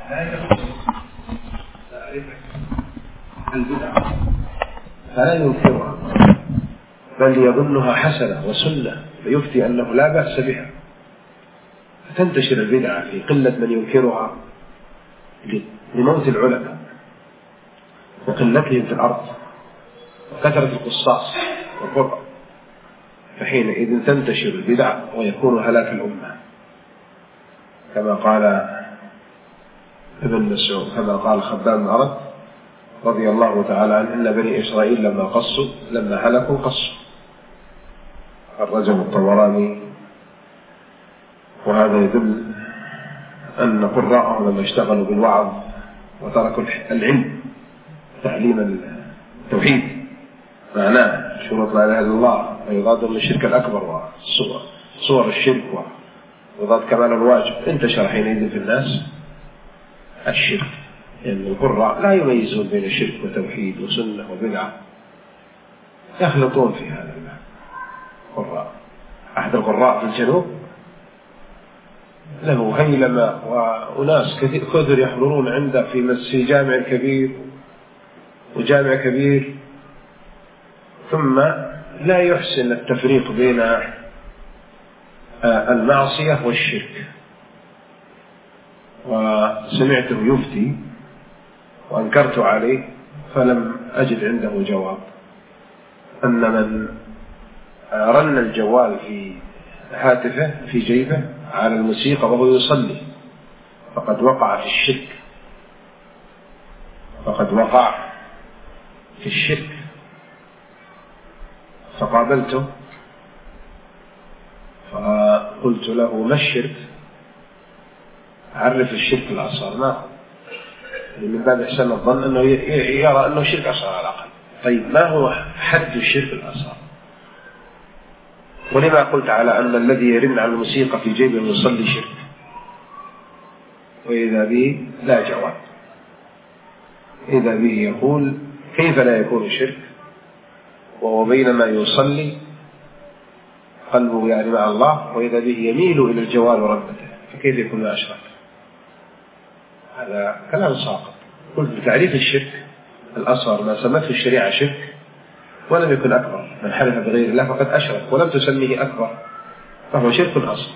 لا يخص تعريف البدعة فلا ينكرها، بل يظنها حسنة وسنة فيفتي أنه لا بأس بها، فتنتشر البدعة في قلة من ينكرها لموت العلماء وقلتهم في الأرض وكثرة القصاص والقطع، فحينئذ تنتشر البدعة ويكون هلاك الأمة، كما قال ابن مسعود، كما قال خباب بن أرد رضي الله تعالى عنه: إن بني إسرائيل لما هلكوا قصوا. الرجل الطبراني. وهذا يدل أن قراءهم لما اشتغلوا بالوعظ وتركوا العلم تعليم التوحيد معناه شروط لا إله إلا الله ويضاد من الشرك الأكبر وصور الشرك ويضاد كمال الواجب، انتشر حينئذ في الناس الشرك، لأن يعني القراء لا يميزون بين الشرك وتوحيد وسنة وبدعة، يخلطون في هذا القراء. أحد القراء في الجنوب له هيلمة وناس كثير يحضرون عنده في جامع كبير وجامع كبير، ثم لا يحسن التفريق بين المعصية والشرك. وسمعته يفتي وأنكرت عليه فلم أجد عنده جواب، أن من رن الجوال في هاتفه في جيبه على الموسيقى وهو يصلي فقد وقع في الشرك، فقابلته فقلت له: ما الشرك؟ عرف الشرك الأصغر. ما هو؟ من باب إحسان الظن أنه يرى أنه شرك أصغر على الأقل. طيب ما هو حد الشرك الأصغر؟ ولما قلت على أن الذي يرن على الموسيقى في جيبه يصلي شرك؟ وإذا به لا جواب، إذا به يقول: كيف لا يكون شرك وهو بينما يصلي قلبه يعني مع الله، وإذا به يميل إلى الجوال ورغبته، فكيف يكون ما أشرك؟ هذا كلام ساقط. قلت بتعريف الشرك الأصغر ما سمته الشريعة شرك ولم يكن أكبر، من حلف بغير الله فقد أشرك ولم تسميه أكبر فهو شرك أصغر،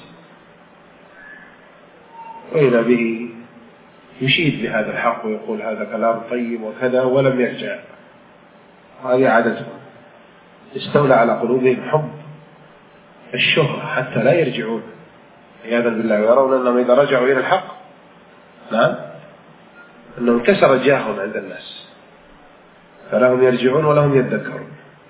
وإذا به يشيد بهذا الحق ويقول هذا كلام طيب وكذا ولم يرجع. هذه عادته، استولى على قلوبهم حب الشهرة حتى لا يرجعون عياذا بالله، ويرون أنهم إذا رجعوا إلى الحق نعم أنهم كسر جاههم عند الناس، فلهم يرجعون ولهم يذكرون.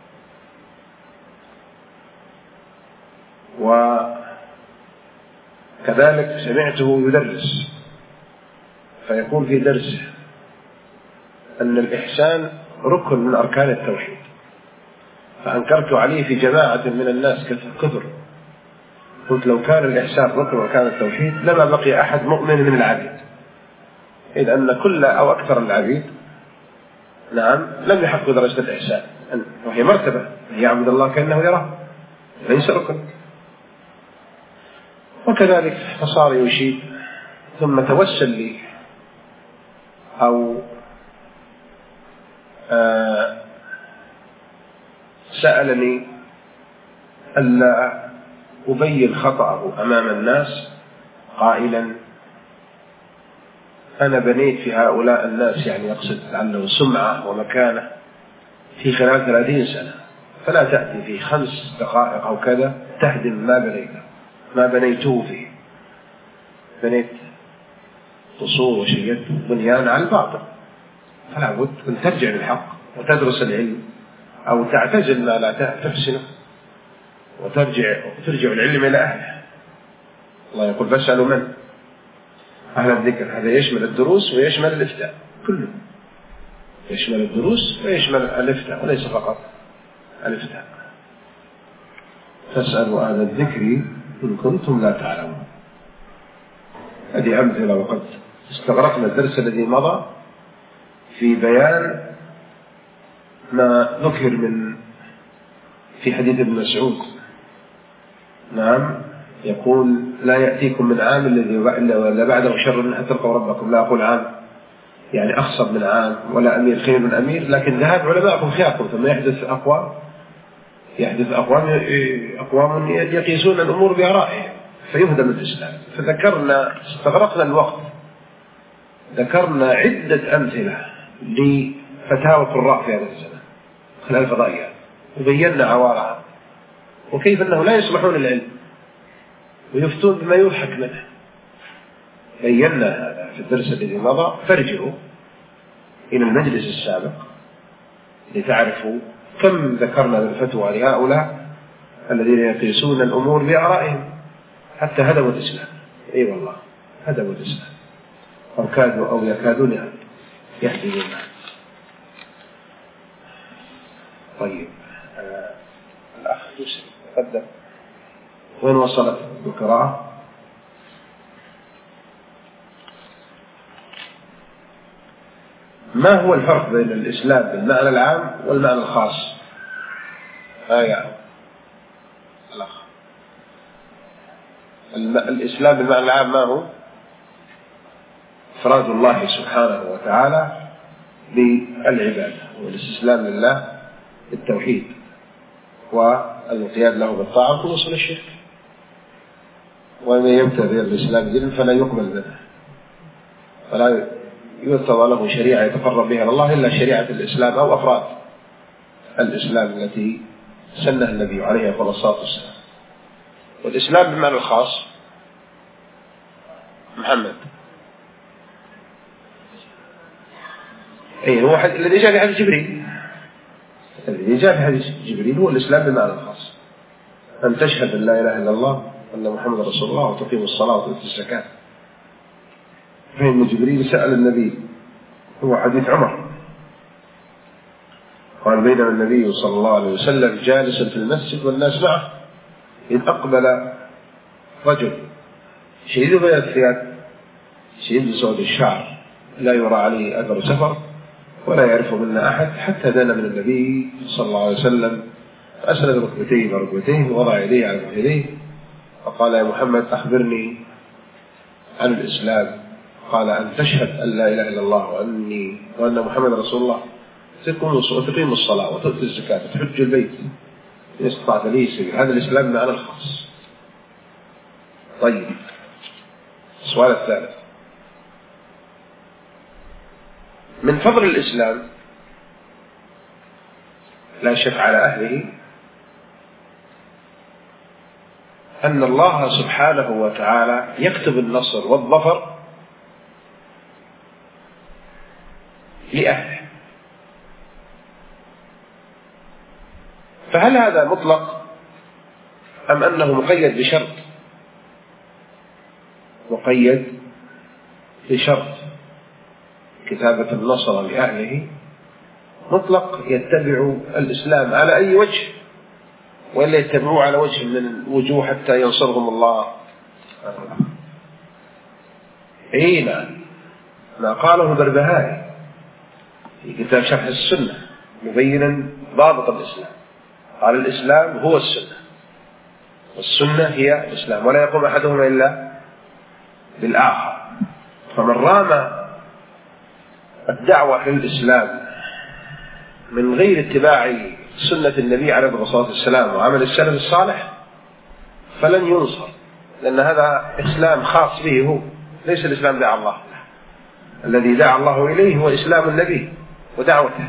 وكذلك سمعته يدرس فيقول في درسه أن الإحسان ركن من أركان التوحيد، فأنكرت عليه في جماعة من الناس كثر، قلت: لو كان الإحسان ركن من أركان التوحيد لما بقي أحد مؤمن من العبيد، إذ أن كل أو أكثر العبيد نعم لم يحقق درجة الإحسان، وهي مرتبة يعبد الله كأنه يراه، ليس ركن. وكذلك فصار يشيد، ثم توسل لي أو سألني ألا أبين خطأه أمام الناس قائلا: أنا بنيت في هؤلاء الناس، يعني يقصد عنه سمعة ومكانة في خلال 30 سنة، فلا تأتي في 5 دقائق أو كذا تهدم ما بنيته فيه. بنيت قصور وشيدت بنيان على الباطل، فلا بد أن ترجع للحق وتدرس العلم أو تعتزل ما لا تحسنه وترجع العلم إلى أهله. الله يقول: فاسألوا من أهل الذكر. هذا يشمل الدروس ويشمل الإفتاء، كله يشمل الدروس ويشمل الإفتاء وليس فقط الإفتاء. فاسألوا أهل الذكر إن كنتم لا تعلمون. هذه أمثلة، وقد استغرقنا الدرس الذي مضى في بيان ما ذكر في حديث ابن مسعود نعم يقول لا يأتيكم من عام الذي بعده شر منه تلقوا ربكم. لا أقول عام يعني أخصب من عام، ولا أمير خير من أمير، لكن ذهاب علماءكم خياركم، ثم يحدث أقوام يقيسون الأمور بآرائهم فيهدم الإسلام. فذكرنا، استغرقنا الوقت، ذكرنا عدة أمثلة لفتاوى القراء في هذا الزمن خلال الفضائيات، وبينا عوارها وكيف أنه لا يصلحون العلم ويفتون بما يضحك منه. بينا هذا في الدرس الذي مضى، فارجعوا إلى المجلس السابق لتعرفوا كم ذكرنا من فتوى لهؤلاء الذين يقيسون الأمور بآرائهم حتى هدموا الإسلام. أي والله هدموا الإسلام، أو كادوا أو يكادون يهدمون. طيب الأخ يوسف تقدم، وين وصلت القراءة؟ ما هو الفرق بين الإسلام بالمعنى العام والمعنى الخاص؟ يا الأخ، الإسلام بالمعنى العام ما هو؟ إفراد الله سبحانه وتعالى بالعبادة والاستسلام لله بالتوحيد والانقياد له بالطاعة ووصول الشرك. ومن يبتغي الإسلام دينا فلا يقبل منه، فلا يرتضى له شريعة يتقرب بها إلى الله إلا شريعة الإسلام أو أفراد الإسلام التي سنها النبي عليه الصلاة والسلام. والإسلام بالمعنى الخاص محمد هو الذي جاء في حديث جبريل، الذي جاء في حديث جبريل هو الإسلام بالمعنى الخاص، أن تشهد أن لا إله إلا الله وأن محمد رسول الله وتقيم الصلاة وتؤتي الزكاة. فإن جبريل سأل النبي، هو حديث عمر، قال بينما النبي صلى الله عليه وسلم جالسا في المسجد والناس معه إذ أقبل رجل شديد بياض الثياب شديد سود الشعر لا يرى عليه أثر سفر ولا يعرف منا أحد، حتى دنا من النبي صلى الله عليه وسلم أسند ركبتيه وركبتيه ووضع يديه على ركبتيه فقال يا محمد أخبرني عن الإسلام. قال أن تشهد أن لا إله إلا الله وأن محمد رسول الله وتقيم الصلاة وتؤتي الزكاة وتحج البيت إن استطعت لي سبيل. هذا الإسلام معنى الخاص. طيب السؤال الثالث، من فضل الإسلام لا شك على أهله أن الله سبحانه وتعالى يكتب النصر والظفر لأهله. فهل هذا مطلق أم أنه مقيد بشرط؟ مقيد بشرط كتابة النصر لأهله مطلق يتبع الإسلام على أي وجه ولا يتبعوه على وجه من الوجوه حتى ينصرهم الله. ما قاله البربهاري في كتاب شرح السنة مبينا ضابط الإسلام، قال الإسلام هو السنة والسنة هي الإسلام ولا يقوم أحدهما إلا بالآخر. فمن رام الدعوة للإسلام من غير اتباع سنة النبي عليه الصلاة والسلام وعمل السلف الصالح فلن ينصر، لأن هذا إسلام خاص به هو، ليس الإسلام دعا الله. الذي دعا الله إليه هو إسلام النبي ودعوته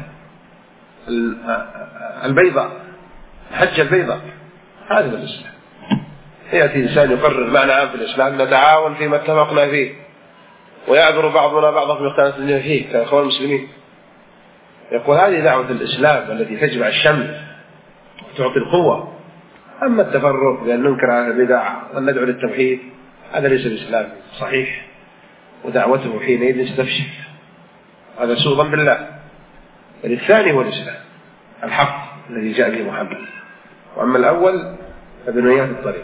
البيضاء، الحجة البيضاء، هذا هو الإسلام. يأتي إنسان يقرر معنى عام في الإسلام، نتعاون فيما اتفقنا فيه ويعذر بعضنا بعضا فيما اختلفنا فيه كأخوان المسلمين. يقول هذه دعوة الإسلام التي تجمع الشمل وتعطي القوة. أما التفرق بأن ننكر على البدع وأن ندعو للتوحيد هذا ليس الإسلام صحيح، ودعوته حينئذ ستفشل، هذا سوء ظن بالله. الثاني هو الإسلام الحق الذي جاء به محمد، وأما الأول فبنيات الطريق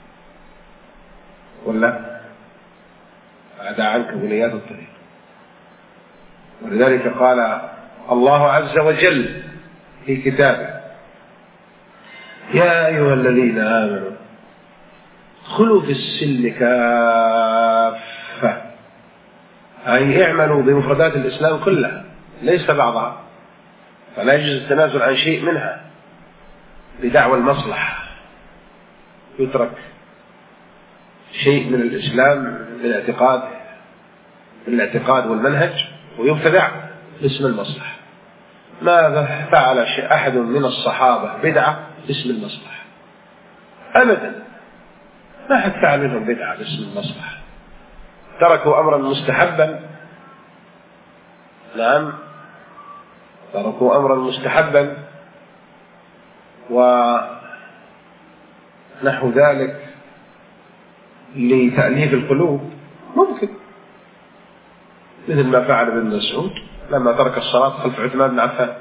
ولا أعدى عنك بنيات الطريق. ولذلك قال الله عز وجل في كتابه يا أيها الذين آمنوا ادخلوا في السلم كافة، أي اعملوا بمفردات الإسلام كلها ليس بعضها، فلا يجوز التنازل عن شيء منها بدعوى المصلحة، يترك شيء من الإسلام من الاعتقاد والمنهج ويبتدع باسم المصلحة. ماذا فعل أحد من الصحابة بدعة باسم المصلحة؟ أبدا، ما حد فعل منهم بدعة باسم المصلحة. تركوا أمرا مستحبا، نعم تركوا أمرا مستحبا ونحو ذلك لتأليف القلوب، ممكن، مثل ما فعل ابن مسعود لما ترك الصلاة خلف عثمان بن عفان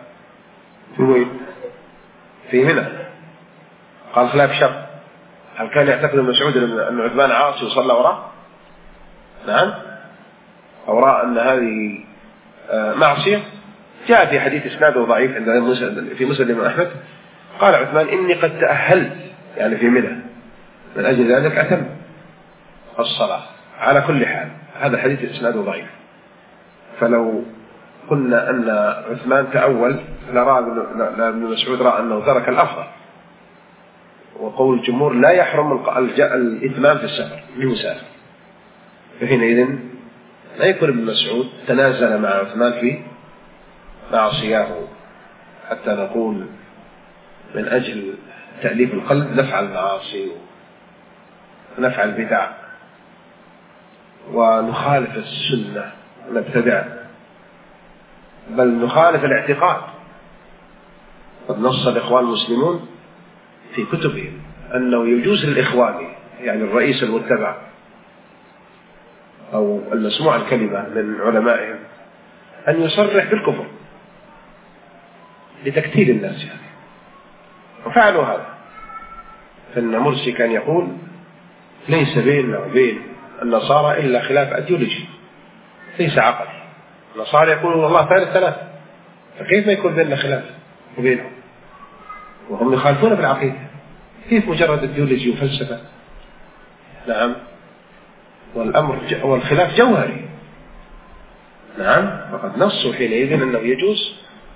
في منى، قال خلاف شر. هل كان يعتقد ابن مسعود أن عثمان عاصي وصلى وراه؟ نعم، أو رأى أن هذه معصية؟ جاء في حديث إسناده ضعيف عند في مسند الإمام أحمد، قال عثمان إني قد تأهلت، يعني في منى، من أجل ذلك أتم الصلاة. على كل حال هذا الحديث إسناده ضعيف، فلو قلنا أن عثمان تأول ابن مسعود رأى أنه ترك الأفضل، وقول الجمهور لا يحرم الإتمام في السفر للمسافر، فحينئذ لا يكون ابن مسعود تنازل مع عثمان في معصياه حتى نقول من أجل تأليف القلب نفعل المعاصي ونفعل البدع ونخالف السنة ونبتدع، بل نخالف الاعتقاد. قد نص الإخوان المسلمون في كتبهم أنه يجوز للإخوان، يعني الرئيس المتبع أو المسموع الكلمة من علمائهم، أن يصرح بالكفر لتكتيل الناس يعني، وفعلوا هذا. فإن مرسي كان يقول ليس بيننا وبين النصارى إلا خلاف أيديولوجي ليس عقل. النصارى يقولون الله ثالث، فكيف ما يكون بيننا خلاف وبينهم وهم يخالفون بالعقيدة؟ كيف مجرد أيديولوجي وفلسفة؟ نعم، والخلاف جوهري. نعم، فقد نصوا حينئذ أنه يجوز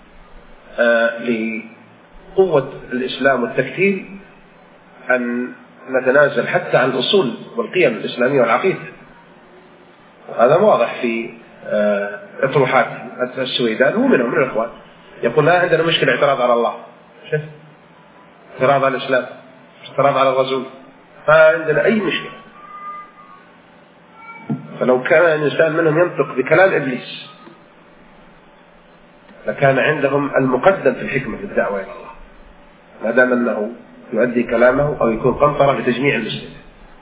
لقوة الإسلام والتكتيل أن نتنازل حتى عن الأصول والقيم الإسلامية والعقيدة. وهذا واضح في اطروحات السويدان، هو منهم من الإخوان يقول لا عندنا مشكلة اعتراض على الله، شوف، اعتراض على الإسلام، اعتراض على الرسول، ما عندنا أي مشكلة. فلو كان الإنسان منهم ينطق بكلام إبليس لكان عندهم المقدم في الحكمة في الدعوة إلى الله، ما دام أنه يؤدي كلامه أو يكون قنطرة لتجميع المسلمين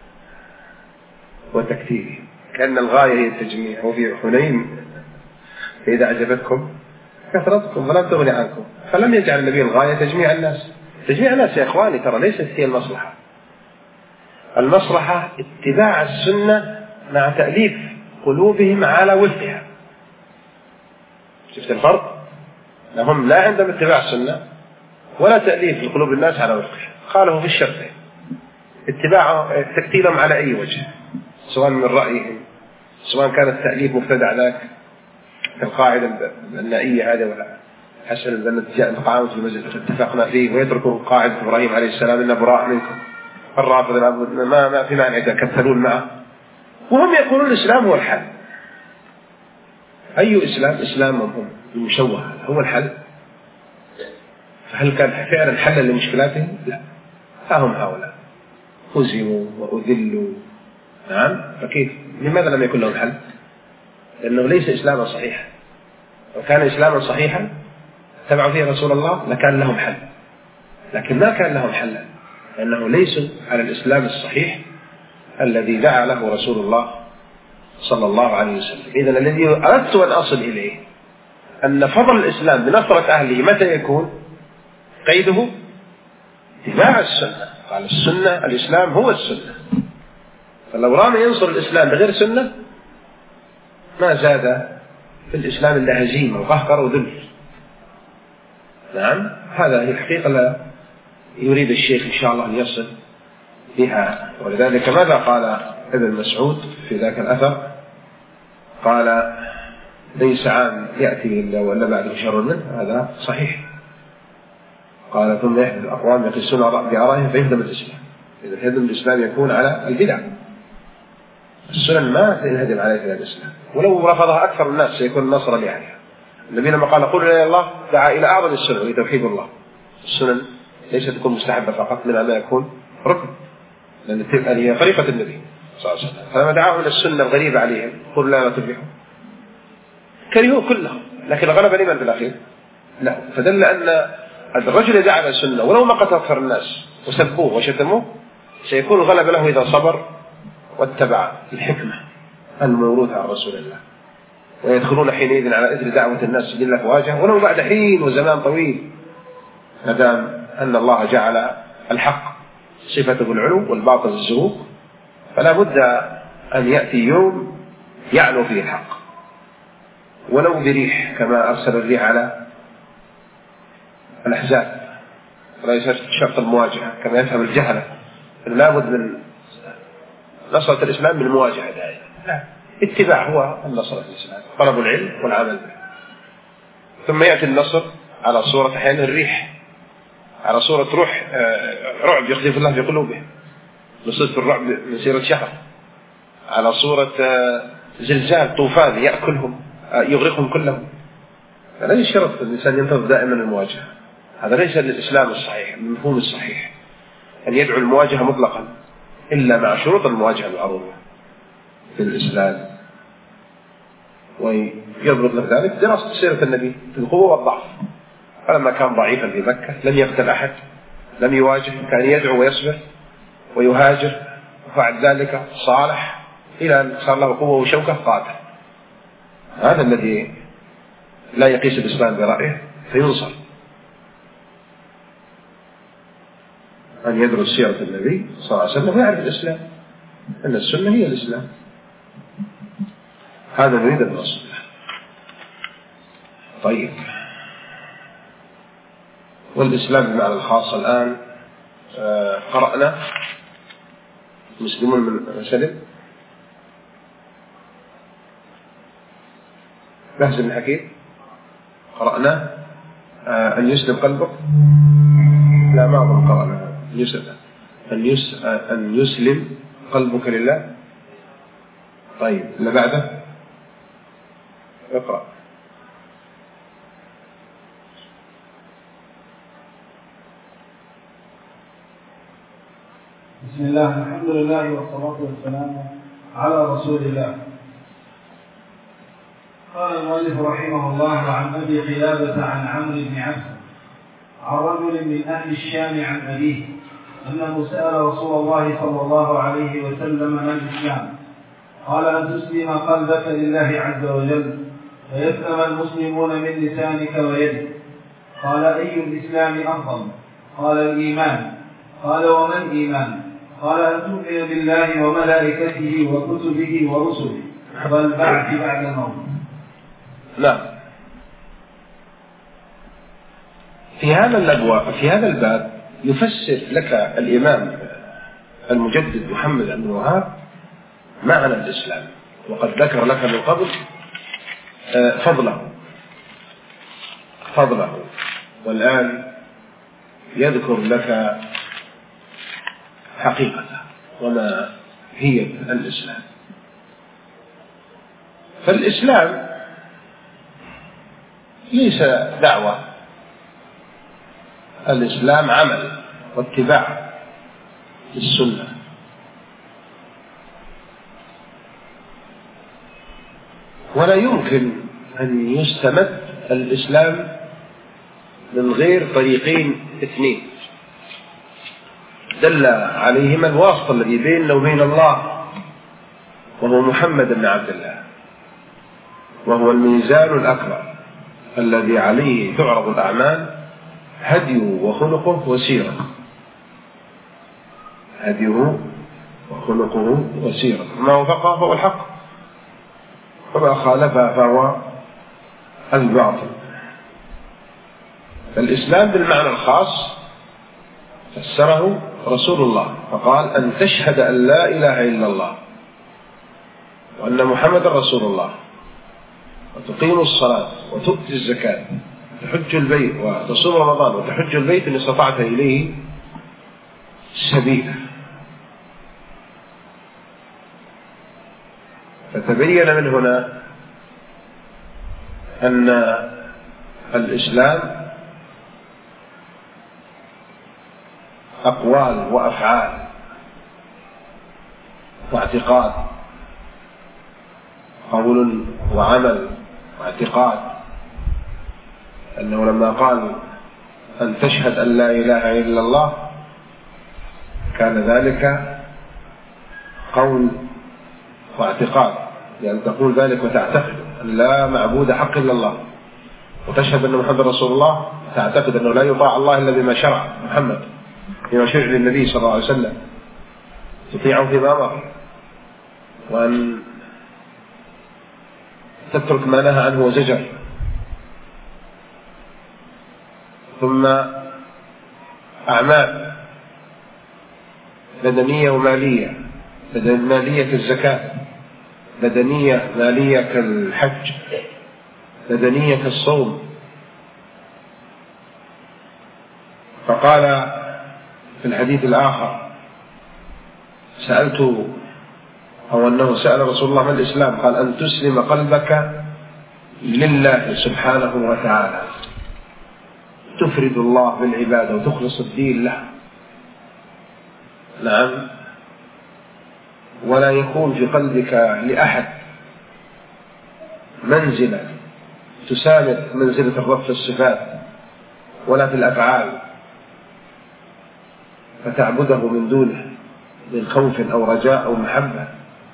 وتكتيره، كأن الغاية هي التجميع. وفي حنين فإذا أعجبتكم كثرتكم فلم تغن عنكم، فلم يجعل النبي الغاية تجميع الناس. تجميع الناس يا إخواني ترى ليست هي المصلحة. المصلحة اتباع السنة مع تأليف قلوبهم على وفقها. شفت الفرق؟ لهم لا عندهم اتباع السنة ولا تأليف قلوب الناس على وفقها، خالفوا في الشرطين، اتباع تكتيلهم على أي وجه، سواء من رأيهم، سواء كان التأليف مبتدع ذاك كالقاعدة النائية هذا، ولا حسن أن القائمة في المسجد اتفقنا فيه، ويتركوا قاعدة إبراهيم عليه السلام إن براء منكم الرافض ما في معنى إذا كثرون معه، وهم يقولون الإسلام هو الحل. أي إسلام؟ إسلامهم هم المشوه هو الحل. فهل كان فعلا حلا لمشكلاتهم؟ لا، هم هؤلاء هزموا وأذلوا. نعم، فكيف؟ لماذا لم يكن لهم حل؟ لأنه ليس إسلاما صحيحا. لو كان إسلاما صحيحا تبعوا فيه رسول الله لكان لهم حل، لكن ما كان لهم حلا، لأنه ليسوا على الإسلام الصحيح الذي دعا له رسول الله صلى الله عليه وسلم. إذن الذي أردت أن أصل إليه أن فضل الإسلام بنصرة أهله متى يكون؟ قيده اتباع السنة. قال السنة، الإسلام هو السنة. فلو رام ينصر الإسلام بغير سنة ما زاد في الإسلام إلا هزيمة وقهقر وذل. نعم، هذا هي الحقيقة. لا يريد الشيخ إن شاء الله أن يصل بها. ولذلك ماذا قال ابن مسعود في ذاك الأثر؟ قال ليس عام يأتي إلا ولا بعده شر منه. هذا صحيح. قال ثم يحدث أقوام يقيسون بآرائهم فيهدم الإسلام. إذا هدم الإسلام يكون على البدع، السنن ما تنهدم عليها الإسلام، ولو رفضها أكثر الناس سيكون نصرا لأهلها. النبي لما قال قل لا إله إلا الله دعا إلى أعظم السنن وهي توحيد الله. السنن ليست تكون مستحبة فقط، منها ما يكون ركن، لأن هي طريقة النبي صلى الله عليه وسلم. فلما دعاهم إلى السنة الغريبة عليهم قل لا تفلحوا كرهوه كلهم، لكن غلب لمن في الأخير؟ لا. فدل أن الرجل دعا إلى السنة ولو ما قتل أكثر الناس وسبوه وشتموه سيكون الغلب له إذا صبر واتبع الحكمة الموروثة عن رسول الله، ويدخلون حينئذ على إثر دعوة الناس جل فواجه ولو بعد حين وزمان طويل، ما دام أن الله جعل الحق صفته العلو والباطل الزهوق، فلا بد أن يأتي يوم يعلو فيه الحق ولو بريح، كما أرسل الريح على الأحزاب. وليس شرط المواجهة كما يفهم الجهلة، لا بد من نصرة الإسلام بالمواجهة دائما، لا، اتباع هو النصر في الإسلام، طلب العلم والعمل به. ثم يأتي النصر على صورة أحيانا الريح، على صورة روح رعب يقذف الله في قلوبهم، نصرة الرعب من سيرة شهر، على صورة زلزال طوفان يأكلهم يغرقهم كلهم. فلا يشترط الإنسان ينتظر دائما المواجهة، هذا ليس الإسلام الصحيح، المفهوم الصحيح أن يدعو المواجهة مطلقا إلا مع شروط المواجهة المعروفة في الإسلام. ويضبط لك ذلك دراسة سيرة النبي في القوة والضعف. فلما كان ضعيفا في مكة لم يقتل أحد، لم يواجه، كان يدعو ويصبر ويهاجر، وفعل ذلك صالح إلى أن صار له قوة وشوكة قاتل. هذا الذي لا يقيس الإسلام برأيه فينصر، أن يدرس سيرة النبي صلى الله عليه وسلم ويعرف الإسلام، أن السنة هي الإسلام. هذا نريد أن نصل. طيب، والإسلام بمعنى الخاص الآن قرأنا مسلمون من سلم بهز بن حكيم، قرأنا أن يسلم قلبك، لا ما أظن قرأنا أن يسلم قلبك لله. طيب، اللي بعده اقرأ. بسم الله، الحمد لله والصلاة والسلام على رسول الله. قال المؤلف رحمه الله: عن أبي قلابة عن عمرو بن عبس عن رجل من أهل الشام عن أبيه أنه سأل رسول الله صلى الله عليه وسلم: ما الإسلام؟ قال: أن تسلم قلبك لله عز وجل فيسلم المسلمون من لسانك ويدك. قال: أي الإسلام أفضل؟ قال: الإيمان. قال: وما الإيمان؟ قال: أن تؤمن بالله وملائكته وكتبه ورسله والبعث بعد الموت. لا، في هذا الباب يفسر لك الإمام المجدد محمد بن الوهاب معنى الإسلام، وقد ذكر لك من قبل فضله، والآن يذكر لك حقيقته وما هي الإسلام. فالإسلام ليس دعوة، الإسلام عمل واتباع للسنة. ولا يمكن أن يستمد الإسلام من غير طريقين اثنين دل عليهما الواسطة الذي بيننا وبين الله، وهو محمد بن عبد الله، وهو الميزان الأكبر الذي عليه تعرض الأعمال، هديه وخلقه وسيرته، هديه وخلقه وسيرته، ما وفقه فهو الحق وما خالفه فهو الباطل. فالإسلام بالمعنى الخاص فسره رسول الله فقال أن تشهد أن لا إله إلا الله وأن محمد رسول الله وتقيم الصلاة وتؤتي الزكاة وتحج البيت وتصوم رمضان وتحج البيت إن استطعت إليه سبيلا. فتبين من هنا أن الإسلام أقوال وأفعال واعتقاد، قول وعمل واعتقاد. أنه لما قال أن تشهد أن لا إله إلا الله كان ذلك قول واعتقاد، يعني تقول ذلك وتعتقد أن لا معبود حق إلا الله، وتشهد أن محمد رسول الله، تعتقد أنه لا يطاع الله إلا بما شرع محمد، بما شرع للنبي صلى الله عليه وسلم، تطيعه فيما أمر، وأن تترك ما نهى عنه وزجر. ثم أعمال بدنية ومالية، مالية كالزكاة، بدنية مالية كالحج، بدنية كالصوم. فقال في الحديث الآخر سألت أو أنه سأل رسول الله ما الإسلام؟ قال أن تسلم قلبك لله سبحانه وتعالى، تفرد الله بالعبادة وتخلص الدين له. نعم، ولا يكون في قلبك لأحد منزلة تسامد منزلة الرب في الصفات ولا في الأفعال، فتعبده من دونه من خوف أو رجاء أو محبة،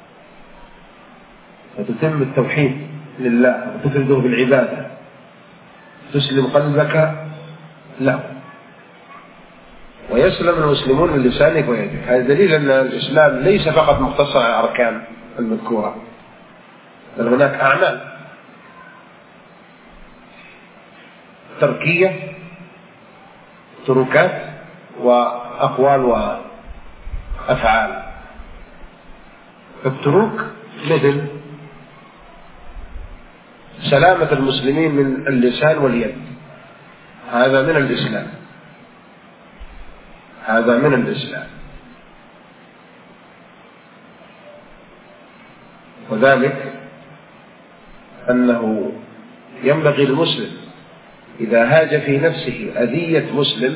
فتتم التوحيد لله وتفرده بالعبادة، تسلم قلبك له، ويسلم المسلمون من لسانك ويدك. هذا دليل أن الإسلام ليس فقط مقتصر على الأركان المذكورة، بل هناك أعمال تركية، تركات، وأقوال وأفعال. فالتروك مثل سلامة المسلمين من اللسان واليد، هذا من الإسلام، هذا من الإسلام. وذلك أنه ينبغي المسلم إذا هاج في نفسه أذية مسلم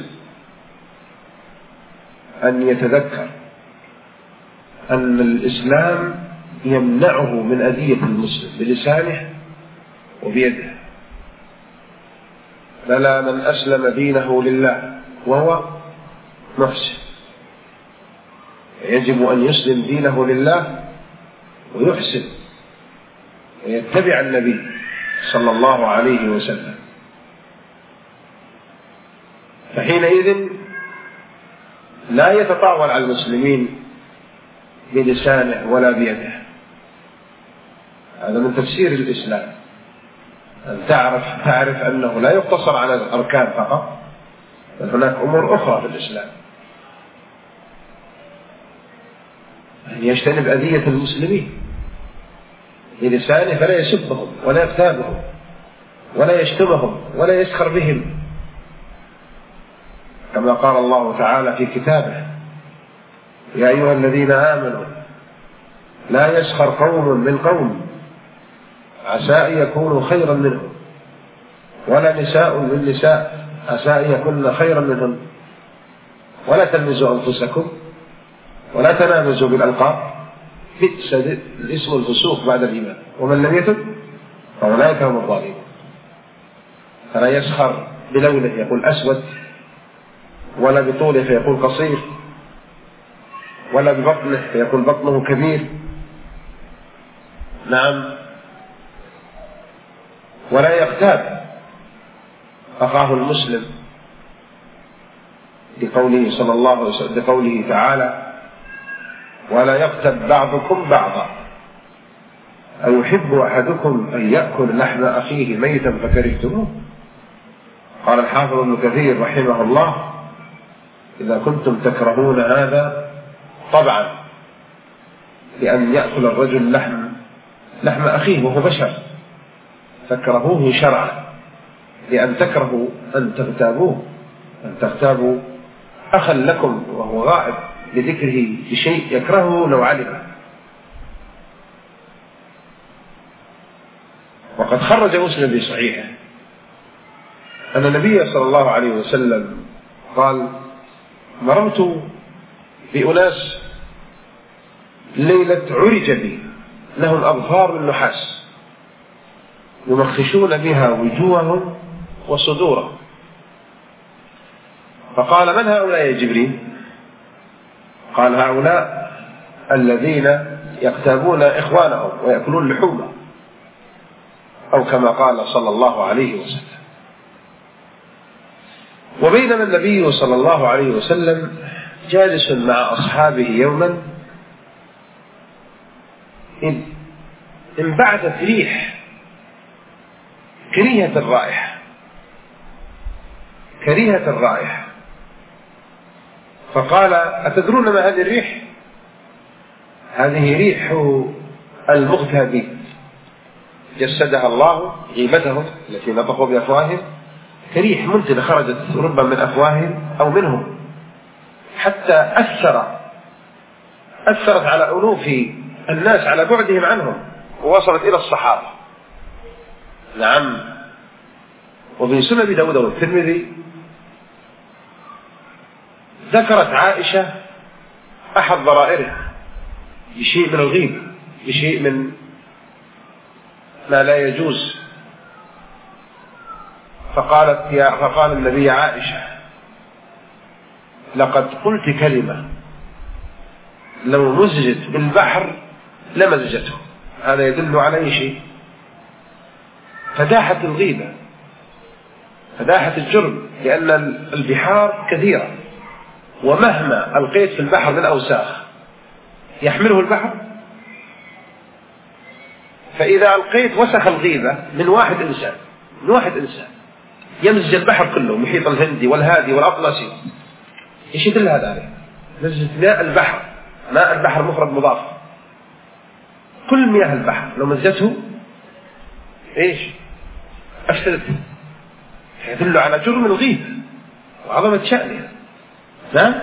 أن يتذكر أن الإسلام يمنعه من أذية المسلم بلسانه وبيده. بلى من أسلم دينه لله وهو محسن، يجب أن يسلم دينه لله ويحسن ويتبع النبي صلى الله عليه وسلم. فحينئذ لا يتطاول على المسلمين بلسانه ولا بيده. هذا من تفسير الإسلام، أن تعرف أنه لا يقتصر على الأركان فقط، بل هناك أمور أخرى في الإسلام. أن يجتنب أذية المسلمين بلسانه، فلا يسبهم ولا يغتابهم ولا يشتمهم ولا يسخر بهم، كما قال الله تعالى في كتابه: يا أيها الذين آمنوا لا يسخر قوم من قوم عسى أن يكونوا خيرا منهم، ولا نساء من نساء عسى أن يكون خيرا منهم، ولا تلمزوا أنفسكم ولا تنابزوا بالألقاب، بئس الاسم الفسوق بعد الإيمان، ومن لم يتب فأولئك هم الظالمون. فلا يسخر بلونه يقول أسود، ولا بطوله فيقول قصير، ولا ببطنه فيقول بطنه كبير. نعم، ولا يغتاب أخاه المسلم لقوله صلى الله عليه وسلم، لقوله تعالى: ولا يغتب بعضكم بعضا أيحب أحدكم أن يأكل لحم أخيه ميتا فكرهتموه. قال الحافظ ابن كثير رحمه الله: إذا كنتم تكرهون هذا طبعا لأن يأكل الرجل لحم أخيه وهو بشر، فاكرهوه شرعا، لأن تكرهوا أن تغتابوا أخا لكم وهو غائب لذكره بشيء يكرهه لو علم. وقد خرج مسلم بصحيحه أن النبي صلى الله عليه وسلم قال: مررت بأناس ليلة عرج بي لهم أظفار من نحاس يمخشون بها وجوههم وصدورهم، فقال: من هؤلاء يا جبريل؟ قال: هؤلاء الذين يغتابون إخوانهم ويأكلون لحومهم، أو كما قال صلى الله عليه وسلم. وبينما النبي صلى الله عليه وسلم جالس مع أصحابه يوما انبعثت ريح كريهة الرائحة، فقال: أتدرون ما هذه الريح؟ هذه ريح المغتابين جسدها الله غيبتهم التي نطقوا بأفواههم كريح منتنة خرجت ربما من أفواههم أو منهم، حتى أثرت على أنوف الناس على بعدهم عنهم ووصلت إلى الصحابة. نعم. وفي سنن داود والترمذي ذكرت عائشة أحد ضرائرها بشيء من الغيبة، بشيء من ما لا يجوز، فقال النبي: عائشة لقد قلت كلمة لو مزجت بالبحر لمزجته. هذا يدل على أي شيء؟ فداحة الغيبة، فداحة الجرم، لأن البحار كثيرة، ومهما ألقيت في البحر من أوساخ يحمله البحر. فإذا ألقيت وسخ الغيبة من واحد إنسان يمزج البحر كله، محيط الهندي والهادي والأطلسي، إيش يدل هذا عليه؟ مزج ماء البحر، ماء البحر مفرد مضاف، كل مياه البحر لو مزجته إيش؟ أفسدته. يدل على جرم الغيبة وعظمة شأنها. نعم.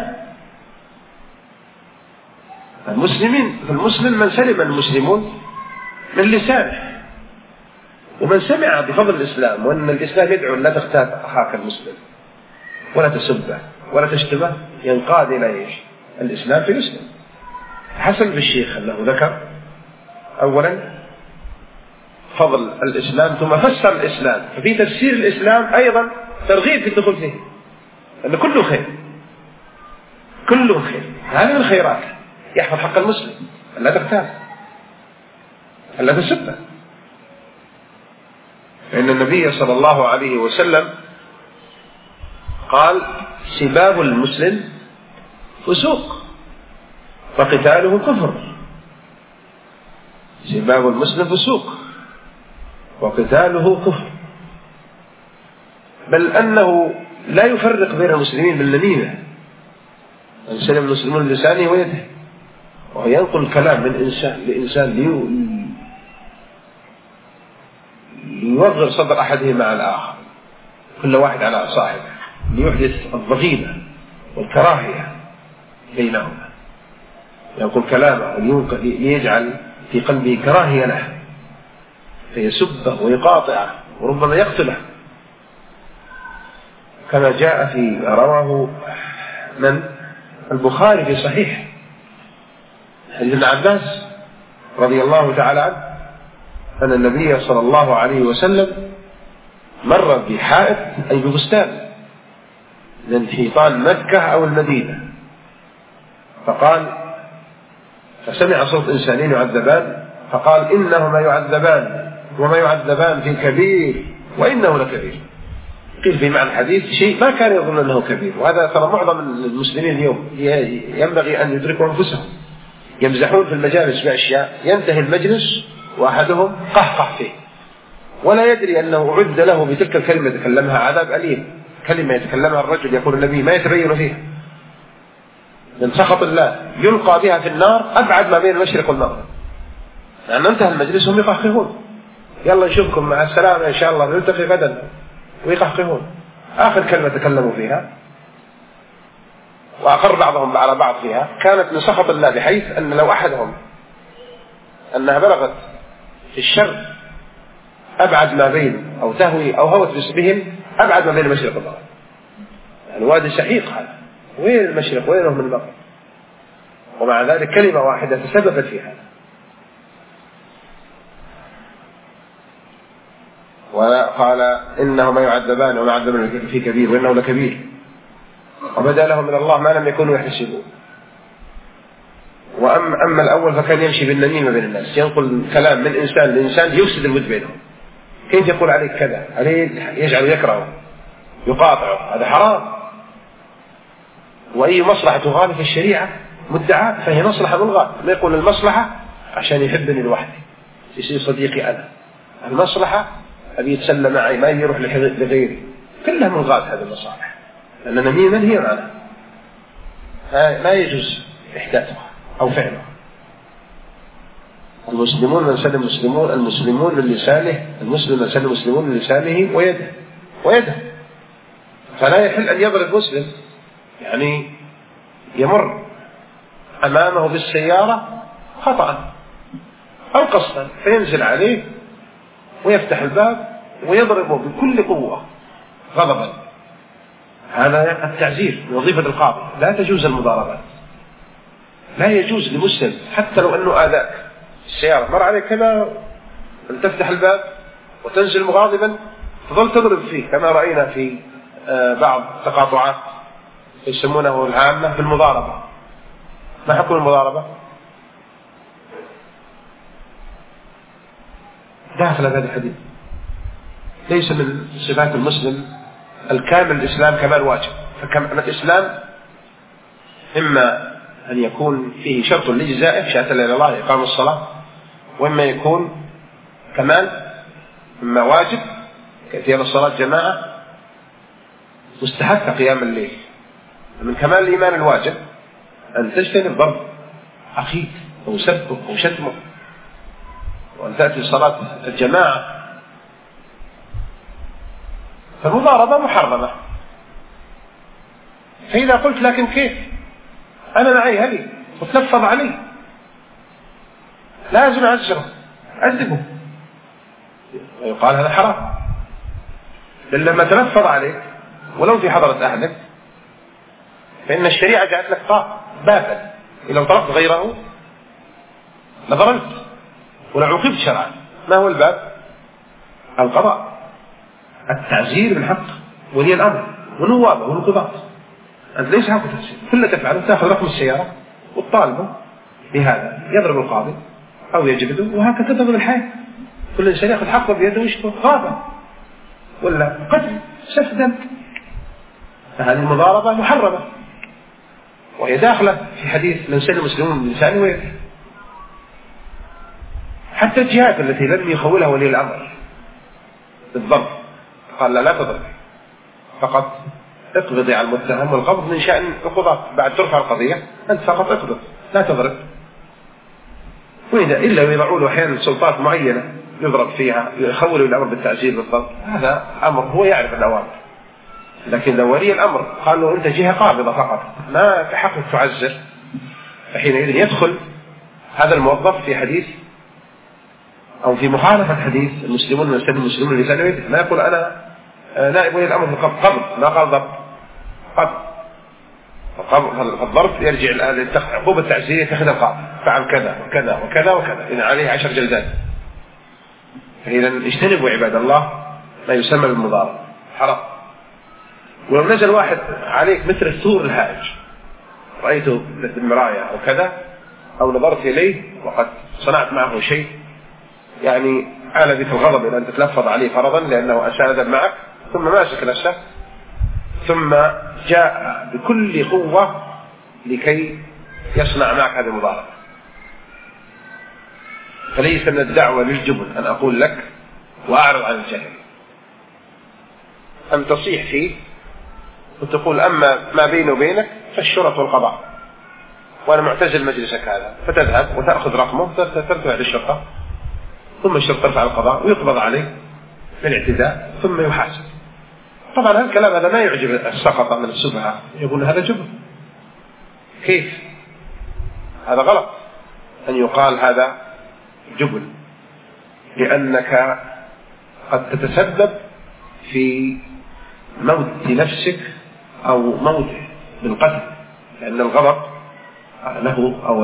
المسلم من سلم المسلمون من لسانه، ومن سمع بفضل الإسلام وأن الإسلام يدعو لا تغتاب أخاك المسلم ولا تسبه ولا تشتمه، ينقاد إلى إيش؟ الإسلام في يسلم. حسن بالشيخ أنه ذكر أولا فضل الإسلام ثم فسر الإسلام، ففي تفسير الإسلام أيضا ترغيب في الدخول فيه، أن كله خير، كله خير. هذه من الخيرات، يحفظ حق المسلم، ألا تغتاب، ألا تسبه. فإن النبي صلى الله عليه وسلم قال: سباب المسلم فسوق وقتاله كفر. سباب المسلم فسوق وقتاله كفر، بل أنه لا يفرق بين المسلمين بالنميمة. أن سلم المسلمون لسانه ويده، وهو ينقل كلام من إنسان لإنسان ليوغر صدر أحدهم مع الآخر، كل واحد على صاحبه، ليحدث الضغينة والكراهية بينهما. ينقل كلامه ليجعل في قلبه كراهية له، فيسبه ويقاطعه وربما يقتله، كما جاء في رواه من البخاري في صحيح حديث ابن عباس رضي الله تعالى عنه أن النبي صلى الله عليه وسلم مر بحائط أي ببستان من حيطان مكة أو المدينة، فسمع صوت إنسانين يعذبان، فقال: إنهما يعذبان وما يعذبان في كبير وإنه لكبير. قيل في معنى الحديث شيء ما كان يظن أنه كبير، وهذا ترى معظم المسلمين اليوم ينبغي أن يدركوا أنفسهم، يمزحون في المجالس بأشياء ينتهي المجلس وأحدهم قهقه فيه ولا يدري أنه عد له بتلك الكلمة يتكلمها عذاب أليم، كلمة يتكلمها الرجل يقول النبي ما يتبين فيها، من سخط الله يلقى بها في النار أبعد ما بين المشرق والمغرب، لأن انتهى المجلس هم يقهقهون، يلا نشوفكم مع السلامة إن شاء الله نلتقي غدا، ويقهقهون. آخر كلمة تكلموا فيها وأقر بعضهم على بعض فيها كانت من سخط الله، بحيث أن لو أحدهم أنها بلغت في الشر أبعد ما بين أو تهوي أو هوت بهم أبعد ما بين المشرق والمغرب، يعني وادي سحيق هذا، وين المشرق وينه من المغرب، ومع ذلك كلمة واحدة تسببت في هذا. وقال إنهما يعذبان وما عذبان في كبير وإنه لكبير وبدا لهم من الله ما لم يكونوا يحتسبون. وأما الأول فكان يمشي بالنميمة بين الناس، ينقل كلام من إنسان لإنسان يفسد الود بينهم، كيف يقول عليك كذا، عليه يجعل يكرهه يقاطعه، هذا حرام. وأي مصلحة تغالي في الشريعة مدعاة فهي مصلحة ملغاة، ما يقول المصلحة عشان يحبني لوحدي يصير صديقي أنا، المصلحة أبي يتسلى معي ما يروح لغيري، كلها ملغاة هذه المصالح، لأن نميمة هي معنى لا يجوز إحداثها أو فعلها. المسلمون من سلم المسلمون من لسانه، المسلم من سلم المسلمون من لسانه ويده، فلا يحل أن يضرب مسلم، يعني يمر أمامه بالسيارة خطأ أو قصدا فينزل عليه ويفتح الباب ويضربه بكل قوة غضبا، هذا التعزير وظيفة القاضي. لا تجوز المضاربات، لا يجوز لمسلم حتى لو أنه آذاك السيارة مر عليك كذا أن تفتح الباب وتنزل مغاضبا تظل تضرب فيه، كما رأينا في بعض التقاطعات يسمونه العامة بالمضاربة. ما حكم المضاربة؟ داخل هذا الحديث، ليس من صفات المسلم الكامل الإسلام كمال واجب. فالإسلام إما أن يكون فيه شرط لجزائه شهادة لا إله إلا الله إقام الصلاة، وإما يكون كمال، إما واجب كأتيان الصلاة جماعة، مستحق قيام الليل. من كمال الإيمان الواجب أن تجتنب ضرب أخيك أو سبه أو شتمه، وأن تأتي صلاة الجماعة. فالمضاربة محرمة. فإذا قلت لكن كيف أنا معي هلي وتلفظ علي لازم أعذبه، ويقال هذا حرام، لأن لما تلفظ عليك ولو في حضرة أهلك فإن الشريعة جعلت لك بابا، لو طلبت غيره لضربت ولا عوقبت شرعا. ما هو الباب؟ القضاء، التعزير من حق ولي الأمر ونوابه والقضاة. أنت ليس حق تفسير، كل تفعله تأخذ رقم السيارة وتطالبه بهذا، يضرب القاضي أو يجلده، وهكذا تضرب الحياة. كل إنسان يأخذ حقه بيده ويشبه غابة ولا قتل سفك دم. فهذه المضاربة محرمة، وهي داخلة في حديث من سلم المسلمون من لسانه ويده. حتى الجهات التي لم يخولها ولي الأمر بالضرب قال لا تضرب، فقط اقبضي على المتهم، والقبض من شأن القضاة بعد ترفع القضية، أنت فقط اقبض لا تضرب. وإذا إلا يضعوا له أحيانا سلطات معينة يضرب فيها يخولوا الأمر بالتعزير بالضرب، هذا أمر هو يعرف الأوامر. لكن لو ولي الأمر قال له أنت جهة قابضة فقط ما تحقق تعزر، فحينئذ يدخل هذا الموظف في حديث أو في مخالفة حديث المسلمون من سلم المسلمون لسانه ويده. ما يقول أنا نائب ولي الأمر في قبض، ما قال ضرب، قبض. فالضرب يرجع عقوبة التعزير يتخذ القاضي فعل كذا وكذا وكذا وكذا، إن عليه 10 جلدات. فإذا اجتنبوا عباد الله ما يسمى بالمضاربة، حرام. ولو نزل واحد عليك مثل الثور الهائج رأيته بالمراية أو كذا، أو نظرت إليه وقد صنعت معه شيء يعني آل بك الغضب إلى أن تتلفظ عليه فرضا لأنه أساء معك، ثم ماسك نفسه ثم جاء بكل قوة لكي يصنع معك هذه المضاربة، فليس من الدعوة للجبن أن أقول لك وأعرض عن الجهل، أن تصيح فيه وتقول أما ما بيني وبينك فالشرط والقضاء، وأنا معتزل مجلسك هذا، فتذهب وتأخذ رقمه ترفع للشرطة، ثم الشرطة ترفع القضاء ويقبض عليه بالاعتداء ثم يحاسب. طبعا هذا الكلام هذا ما يعجب السقطة من السفهاء، يقول هذا جبن. كيف؟ هذا غلط أن يقال هذا جبن، لأنك قد تتسبب في موت نفسك أو موته بالقتل، لأن الغضب له أو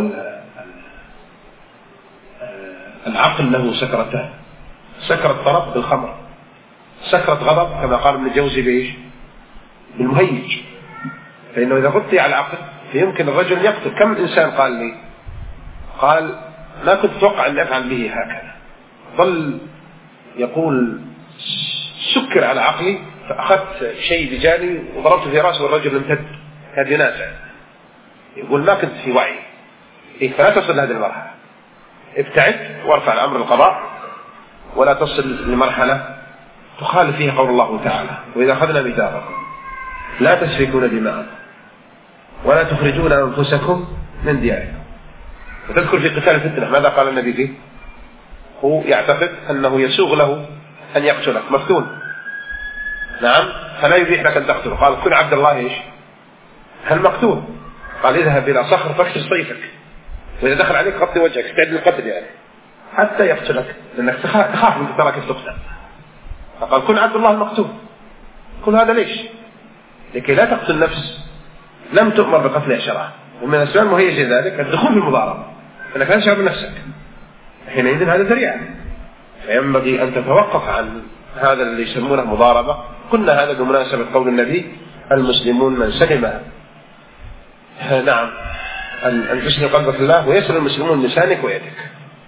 العقل له سكرتان: سكرة طرب بالخمر، سكرة غضب كما قال ابن الجوزي بإيش؟ بالمهيج. فإنه إذا غطي على العقل فيمكن الرجل يقتل. كم إنسان قال لي قال ما كنت أتوقع أن أفعل به هكذا، ظل يقول سكر على عقلي فأخذت شيء بجاني وضربت في رأسه والرجل امتد كاد ينازع. يقول ما كنت في وعي. فلا تصل لهذه المرحلة، ابتعد وارفع الأمر القضاء، ولا تصل لمرحلة تخالف فيها قول الله تعالى: وإذا أخذنا ميثاقكم لا تسفكون دماءكم ولا تخرجون أنفسكم من دياركم. وتذكر في قتال الفتنة ماذا قال النبي فيه؟ هو يعتقد أنه يسوغ له أن يقتلك، مفتون، نعم، فلا يبيح لك أن تقتله. قال: كن عبد الله إيش؟ هل مقتول؟ قال: اذهب إلى صخر فاكسر سيفك، وإذا دخل عليك غطي وجهك، استعد للقتل يعني حتى يقتلك، لأنك تخاف من تراك تقتل. فقال: كن عبد الله المقتول. كل هذا ليش؟ لكي لا تقتل نفس لم تؤمر بقتلها شرعا. ومن الأسباب المهيجة ذلك الدخول في المضاربة، أنك لا تشعر بنفسك، حينئذ هذا ذريعة. فينبغي أن تتوقف عن هذا اللي يسمونه مضاربة. قلنا هذا بمناسبة قول النبي: المسلمون من سلم، نعم، أن تسلم قلبك الله ويسلم المسلمون لسانك ويدك.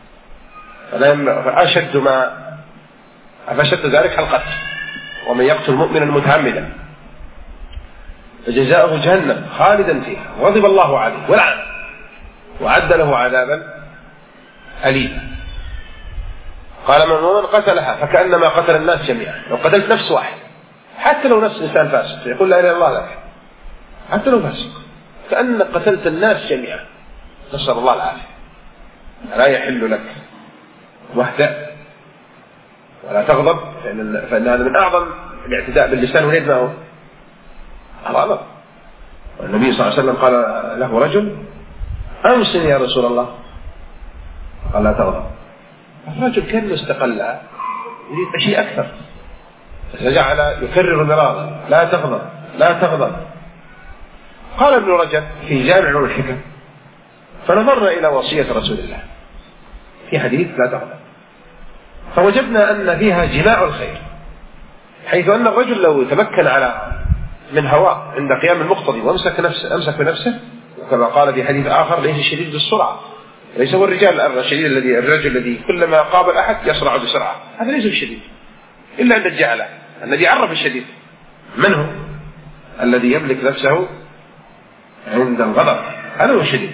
فأشد ذلك القتل، ومن يقتل مؤمنا متعمدا فجزاؤه جهنم خالدا فيها وغضب الله عليه ولعنه وعد له عذابا أليما. قال: من قتلها فكأنما قتل الناس جميعا. لو قتلت نفس واحد، حتى لو نفس إنسان فاسق، يقول لا إله إلا الله لك، حتى لو فاسق، كأنك قتلت الناس جميعا، نسأل الله العافية. لا يحل لك واهدأ ولا تغضب، فإن هذا من أعظم الاعتداء باللسان واليد. ما هو الغضب. والنبي صلى الله عليه وسلم قال له رجل: أمسن يا رسول الله. قال: لا تغضب. الرجل كان استقل يريد شيء أكثر، فجعل يكرر مرارا: لا تغضب لا تغضب. قال ابن رجب في جامع علوم الحكم: فنظرنا إلى وصية رسول الله في حديث لا تغضب، فوجدنا أن فيها جماع الخير، حيث أن الرجل لو تمكن من هواه عند قيام المقتضي وأمسك بنفسه، كما قال في حديث آخر: ليس الشديد بالسرعة، ليس هو الرجل الذي كلما قابل أحد يسرع بسرعة، هذا ليس الشديد إلا عند الجهلة. الذي عرف الشديد من هو؟ الذي يملك نفسه عند الغضب، هذا هو الشديد.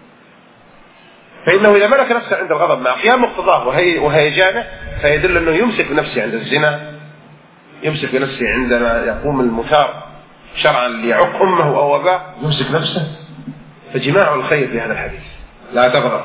فإنه إذا ملك نفسه عند الغضب مع قيام مقتضاه وهيجانه، فيدل أنه يمسك بنفسه عند الزنا، يمسك بنفسه عندما يقوم المثار شرعا ليعق أمه أو أباه، يمسك نفسه. فجماع الخير في هذا الحديث: لا تغضب.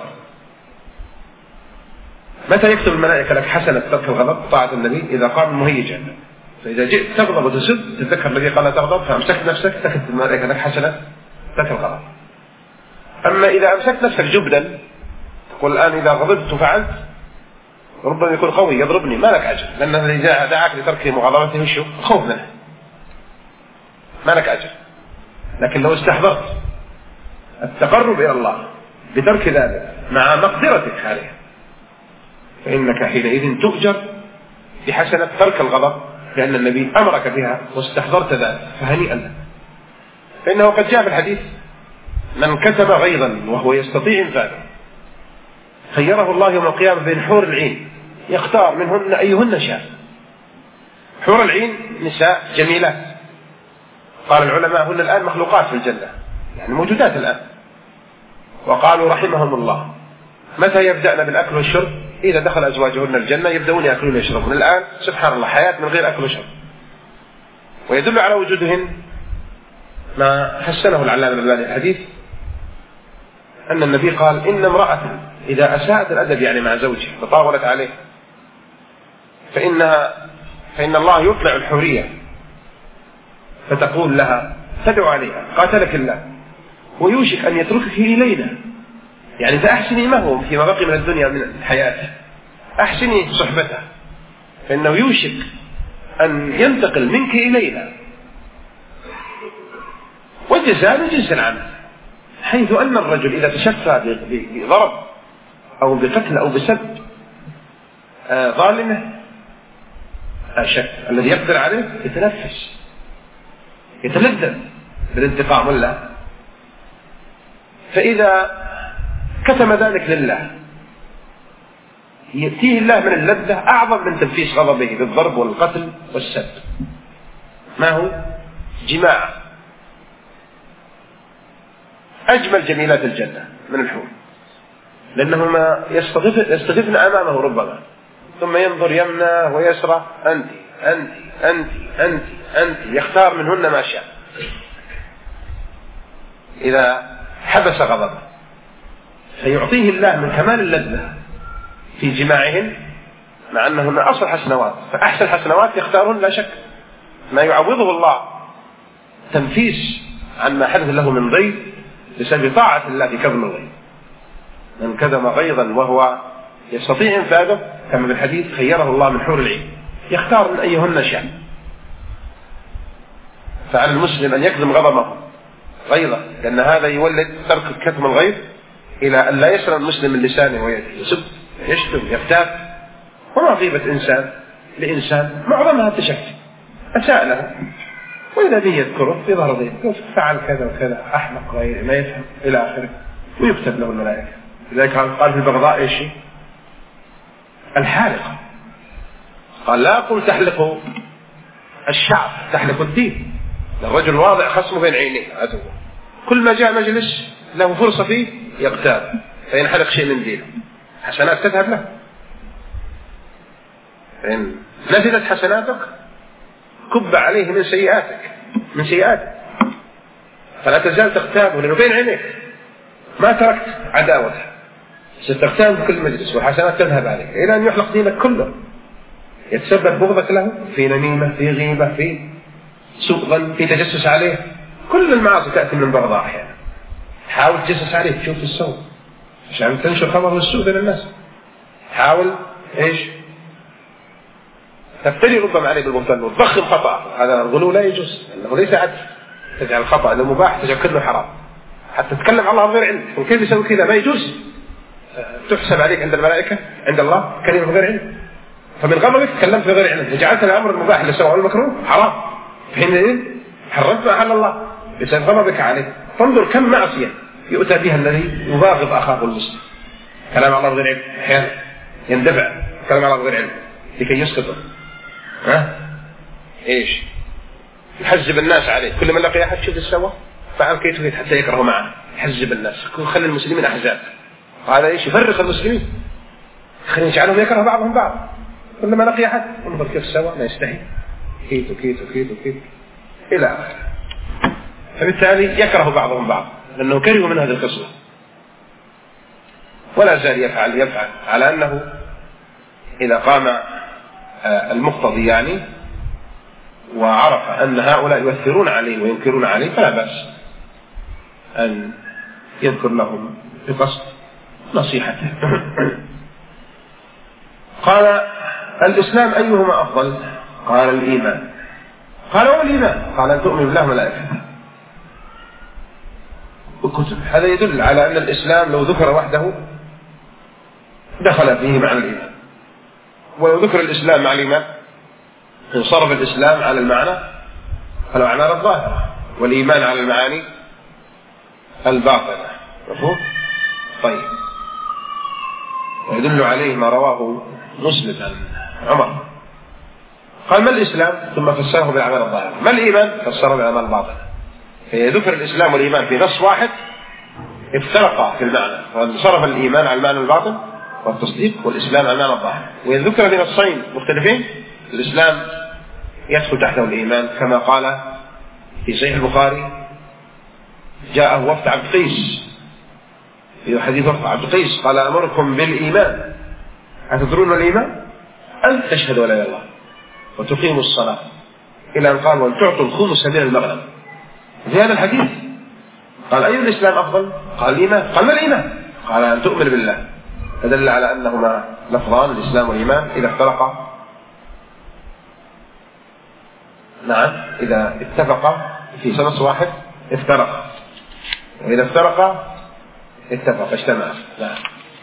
متى يكتب الملائكة لك حسنة ترك الغضب؟ طاعة النبي إذا قام مهيجا. فإذا جئت تغضب وتسب تتذكر الذي قال لا تغضب، فأمسكت نفسك تكتب الملائكة لك حسنة ترك الغضب. أما إذا أمسكت نفسك جبنا، تقول الآن إذا غضبت فعلت، ربما يكون قوي يضربني، ما لك أجر، لأن الذي دعاك لترك مغاضبته وشو؟ خوف منه، ما لك أجر. لكن لو استحضرت التقرب إلى الله بترك ذلك مع مقدرتك عليه، فإنك حينئذ تؤجر بحسنة ترك الغضب، لأن النبي أمرك بها واستحضرت ذلك، فهنيئا لك. فإنه قد جاء في الحديث: من كتم غيظا وهو يستطيع إنفاذه خيره الله يوم القيامة بين حور العين يختار منهن أيهن شاء. حور العين نساء جميلات، قال العلماء هن الآن مخلوقات في الجنة، يعني موجودات الآن. وقالوا رحمهم الله: متى يبدأن بالأكل والشرب؟ إذا دخل أزواجهن الجنة يبدأون يأكلون ويشربون. الآن سبحان الله حياة من غير أكل وشرب. ويدل على وجودهن ما حسنه العلامة الألباني الحديث: أن النبي قال إن امرأة إذا أساءت الأدب يعني مع زوجها تطاولت عليه فإن الله يطلع الحورية فتقول لها تدعو عليها قاتلك الله ويوشك أن يتركك إلينا، يعني فأحسني معه فيما بقي من الدنيا من حياته، أحسني صحبته فإنه يوشك أن ينتقل منك إلينا. والجزاء من جنس العمل، حيث أن الرجل إذا تشفى بضرب أو بقتل أو بسب ظالمه أشك الذي يقدر عليه يتنفس يتلذذ بالانتقام لله، فإذا كتم ذلك لله يأتيه الله من اللذة أعظم من تنفيس غضبه بالضرب والقتل والسب. ما هو؟ جماع أجمل جميلات الجنة من الحور، لأنهما يستغفن أمامه ربما، ثم ينظر يمنى ويسرى أنت أنت أنت أنت أنت، يختار منهن ما شاء إذا حبس غضبه، فيعطيه الله من كمال اللذة في جماعهن، مع أنهن أصل حسنوات، فأحسن حسنوات يختارون لا شك ما يعوضه الله تنفيس عن ما حدث له من ضيق بسبب طاعة الله في كظم الغيظ. من كظم غيظا وهو يستطيع انفاذه كما بالحديث خيره الله من حور العين، يختار من أيهن شاء. فعلى المسلم أن يكظم غضبه غيظه، لأن هذا يولد ترك كظم الغيظ إلى أن لا يسلم المسلم من لسانه ويسب يشتم يفتات. وما غيبة إنسان لإنسان معظمها التشفي، أساء له وإذا به يذكره في ظهر ضيق فعل كذا وكذا أحمق غير ما يفهم إلى آخره، ويكتب له الملائكة. لذلك قال في البغضاء إيش الحالقة، قال لا أقول تحلق الشعب تحلق الدين. الرجل واضع خصمه بين عينيه عدوه، كل ما جاء مجلس له فرصة فيه يغتاب فينحلق شيء من دينه، حسنات تذهب له، فإن نفذت حسناتك كب عليه من سيئاتك فلا تزال تغتابه لأنه بين عينيك ما تركت عداوته، ستغتاب في كل مجلس والحسنات تذهب عليك إلى أن يحلق دينك كله، يتسبب بغضك له في نميمة في غيبة في سوء ظن في تجسس عليه. كل المعاصي تأتي من بغضاء أحيانا، حاول تجسس عليه تشوف السوء عشان تنشر خبر السوء بين الناس، حاول إيش تبتلي ربما عليه بالبهتان وتضخم خطأ. هذا الغلو لا يجوز، لأنه ليس عدل، تجعل الخطأ إذا مباح تجعل كله حرام، حتى تتكلم على الله بغير علم. وكيف يسوي كذا؟ ما يجوز، تحسب عليك عند الملائكة عند الله كلمة بغير علم، فمن غضبك تكلمت بغير علم وجعلت الأمر المباح اللي سواه المكروه حرام، حينئذ حرمت ما أحل الله بسبب غضبك عليه. فانظر كم معصية يؤتى بها الذي يباغض أخاه المسلم، كلام الله بغير علم، أحيانا يندفع كلام الله بغير علم لكي يسقطه، إيش يحزب الناس عليه، كل من لقي أحد شوف السوا فعل كيف حتى يكره معه، يحزب الناس، خلي المسلمين أحزاب، وهذا إيش يفرق المسلمين، خلي يجعلهم يكره بعضهم بعض، كل ما لقي أحد انظر كيف سوا ما يستحي كيت وكيت وكيت وكيت إلى آخره. فبالتالي يكره بعضهم بعض لأنه كرهوا من هذه القصة، ولا زال يفعل على أنه إذا قام المقتضي يعني وعرف أن هؤلاء يؤثرون عليه وينكرون عليه فلا بأس أن يذكر لهم بقصد نصيحته. قال الإسلام أيهما أفضل؟ قال الإيمان. قال والإيمان؟ قال أن تؤمن بالله وملائكته وكتب. هذا يدل على أن الإسلام لو ذكر وحده دخل فيه مع الإيمان، ولو ذكر الإسلام مع الإيمان انصرف الإسلام على المعنى الأعمال الظاهرة والإيمان على المعاني الباطنة. مفهوم؟ طيب، ويدل عليه ما رواه مسلم عن عمر قال ما الإسلام؟ ثم فسره بالأعمال الظاهرة. ما الإيمان؟ فسره بالأعمال الباطنة. فيذكر الإسلام والإيمان في نص واحد افترقا في المعنى، فانصرف الإيمان على المعنى الباطن والتصديق، والإسلام على المعنى الظاهر. ويذكر بنصين مختلفين الإسلام يدخل تحته الإيمان، كما قال في صحيح البخاري جاءه وفد عبد قيس في حديث عبد القيس قال أمركم بالإيمان، أتدرون الإيمان؟ أن تشهدوا لا إله إلا الله وتقيموا الصلاة، إلى أن قال وأن تعطوا الخمس من المغنم. في هذا الحديث قال أي الإسلام أفضل؟ قال الإيمان. قال ما الإيمان؟ قال أن تؤمن بالله. فدل على أنهما لفظان، الإسلام والإيمان، إذا افترقا نعم إذا اتفقا في نص واحد افترقا، وإذا افترقا اتفقا اجتمعا. نعم.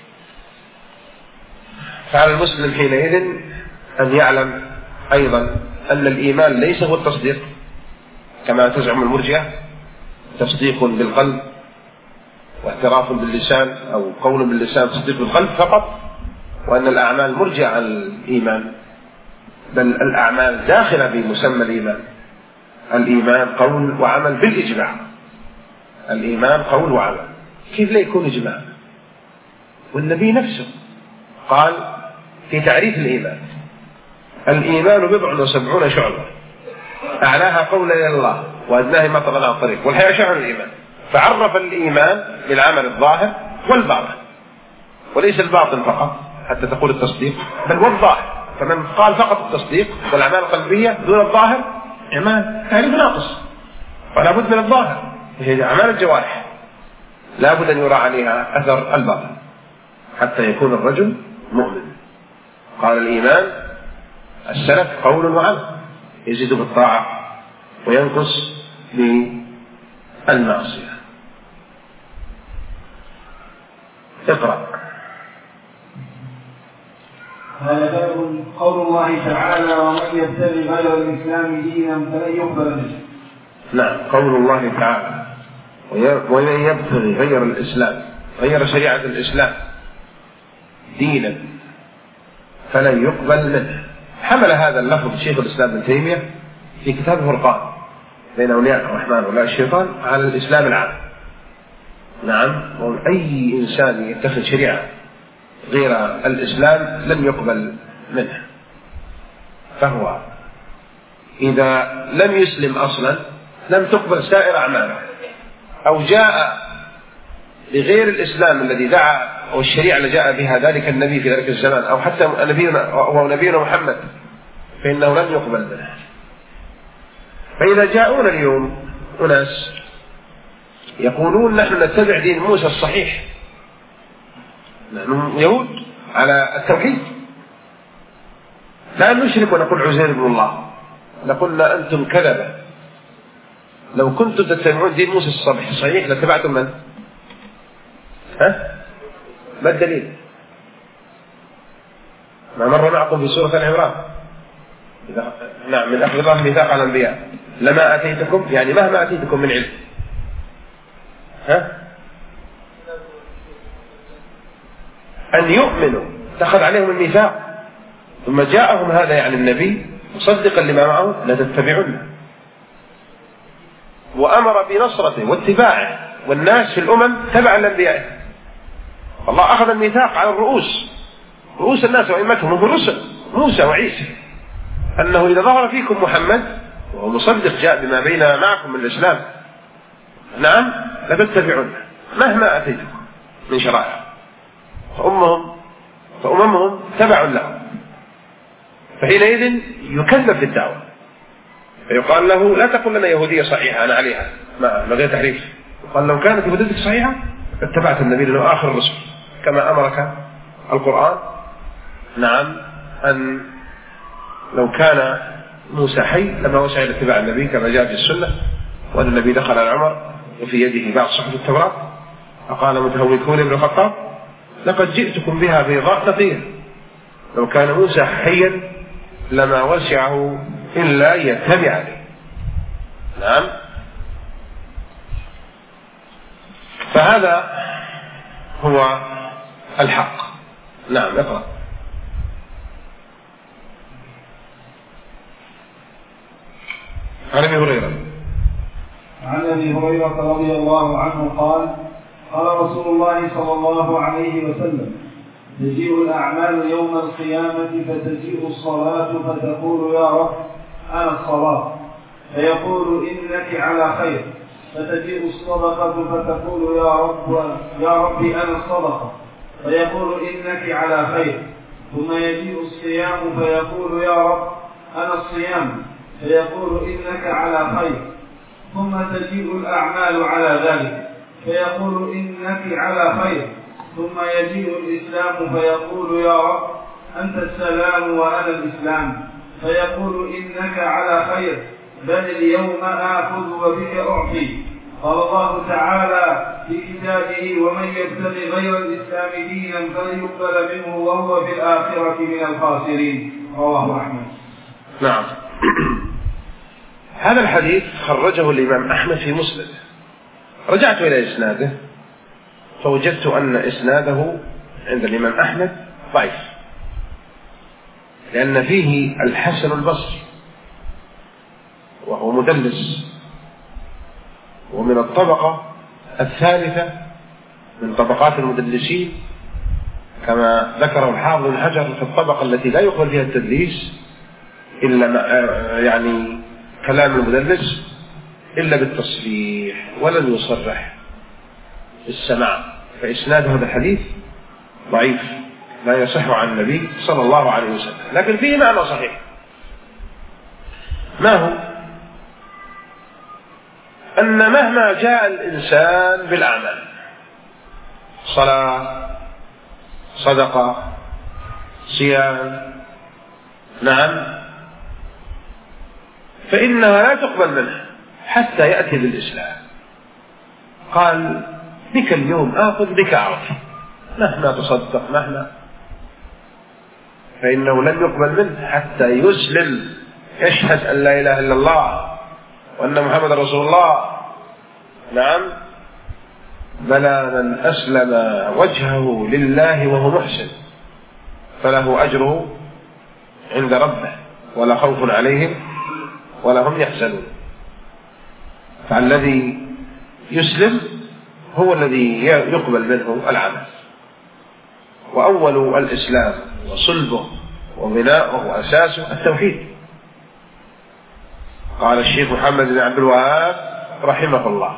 فعلى المسلم حينئذ أن يعلم أيضا أن الإيمان ليس هو التصديق كما تزعم المرجئة، تصديق بالقلب واعتراف باللسان أو قول باللسان تصديق بالقلب فقط، وأن الأعمال مرجعة عن الإيمان، بل الأعمال داخلة بمسمى الإيمان. الإيمان قول وعمل بالإجماع. الإيمان قول وعمل، كيف لا يكون إجماع؟ والنبي نفسه قال في تعريف الإيمان: الإيمان 77 شعبة، أعلاها قول لا إله إلا الله وأدناها ما طغى عن الطريق، والحياة شعب الإيمان. فعرف الإيمان بالعمل الظاهر والباطن، وليس الباطن فقط حتى تقول التصديق، بل والظاهر. فمن قال فقط التصديق والأعمال القلبية دون الظاهر إيمان تعريف ناقص، ولا بد من الظاهر، وهي أعمال الجوارح لا بد أن يرى عليها أثر الباطن حتى يكون الرجل مؤمن. قال الإيمان السلف قول وعمل، يزيد بالطاعة وينقص بالمعصية. اقرأ. هذا باب قول الله تعالى: ومن يبتغي غير الإسلام دينا فلن يقبل منه. نعم، قول الله تعالى: ومن يبتغي غير الإسلام، غير شريعة الإسلام دينا فلن يقبل منه. حمل هذا اللفظ شيخ الإسلام ابن تيمية في كتاب الفرقان بين أولياء الرحمن وأولياء الشيطان على الإسلام العام. نعم، وأي إنسان يتخذ شريعة غير الإسلام لم يقبل منه، فهو إذا لم يسلم أصلا لم تقبل سائر أعماله، أو جاء بغير الإسلام الذي دعا أو الشريعة التي جاء بها ذلك النبي في ذلك الزمان، أو حتى نبينا محمد، فإنه لن يقبل منه. فإذا جاءون اليوم أناس يقولون نحن نتبع دين موسى الصحيح، نحن يهود على التوحيد، لا نشرك ونقول عزير بن الله، لقلنا أنتم كذبة، لو كنتم تتبعون دين موسى الصحيح لاتبعتم من؟ ما الدليل؟ ما مر معكم في سورة العمران نعم من أخذ الله ميثاق على الأنبياء لما أتيتكم، يعني مهما أتيتكم من علم أن يؤمنوا، اتخذ عليهم الميثاق، ثم جاءهم هذا يعني النبي مصدقا لما معه لتتبعونه، وأمر بنصرته واتباعه، والناس في الأمم تبع الأنبياء. الله أخذ الميثاق على رؤوس الناس وأئمتهم هم الرسل موسى وعيسى، أنه إذا ظهر فيكم محمد وهو مصدق جاء بما بين معكم من الإسلام نعم لتتبعونه مهما أتيتكم من شرائع. فأممهم تبع له، فحينئذ يكذب في الدعوة، فيقال له لا تقل لنا يهودية صحيحة أنا عليها ما غير تحريف. قال لو كانت يهوديتك صحيحة اتبعت النبي لأنه آخر الرسل، كما أمرك القرآن نعم أن لو كان موسى حي لما وسع إلى اتباع النبي كما جاء في السنة، وأن النبي دخل على عمر وفي يده بعض صحف التوراة فقال متهوكون ابن الخطاب لقد جئتكم بها بيضاء نقية، لو كان موسى حيا لما وسعه إلا يتبع لي. نعم، فهذا هو الحق. نعم اقرأ. عن أبي هريرة رضي الله عنه قال: قال رسول الله صلى الله عليه وسلم: تجيء الأعمال يوم القيامة فتجيء الصلاة فتقول يا رب أنا الصلاة، فيقول إنك على خير، فتجيء الصدقة فتقول يا رب أنا الصدقة، فيقول إنك على خير. ثم يجيء الصيام فيقول يا رب أنا الصيام، فيقول إنك على خير. ثم تجيء الأعمال على ذلك فيقول إنك على خير. ثم يجيء الإسلام فيقول يا رب أنت السلام وأنا الإسلام، فيقول إنك على خير، بل اليوم آخذ وبك أعطي. قال الله تعالى في كتابه ومن يبتغي غير الإسلام دينا فلن يقبل منه وهو في الآخرة من الخاسرين. رواه أحمد. نعم. هذا الحديث خرجه الإمام أحمد في مسند. رجعت إلى إسناده فوجدت أن إسناده عند الإمام أحمد ضعيف، لأن فيه الحسن البصري وهو مدلس، ومن الطبقة الثالثة من طبقات المدلسين، كما ذكره الحافظ بن حجر في الطبقة التي لا يقبل فيها التدليس إلا يعني كلام المدلس إلا بالتصريح، ولن يصرح بالسماع، فإسناد هذا الحديث ضعيف لا يصح عن النبي صلى الله عليه وسلم، لكن فيه معنى صحيح. ما هو؟ أن مهما جاء الإنسان بالأعمال، صلاة، صدقة، صيام، نعم، فإنها لا تقبل منه حتى يأتي بالإسلام. قال بك اليوم آخذ بك أعطي، مهما تصدق مهما، فإنه لن يقبل منه حتى يسلم، يشهد أن لا إله إلا الله وأن محمد رسول الله. نعم، بلى من أسلم وجهه لله وهو محسن فله أجره عند ربه ولا خوف عليهم ولا هم يحزنون. فالذي يسلم هو الذي يقبل منه العمل. وأول الإسلام وصلبه وبناؤه وأساسه التوحيد. قال الشيخ محمد بن عبد الوهاب رحمه الله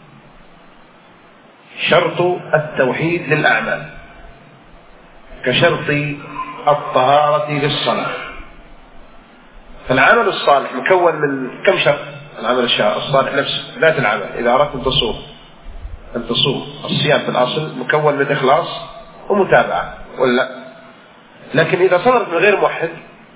شرط التوحيد للأعمال كشرط الطهارة للصلاة. فالعمل الصالح مكون من كم شرط؟ العمل الصالح نفسه ذات العمل، إذا أردت أن تصوم الصيام في الأصل مكون من إخلاص ومتابعة ولا؟ لكن إذا صدرت من غير موحد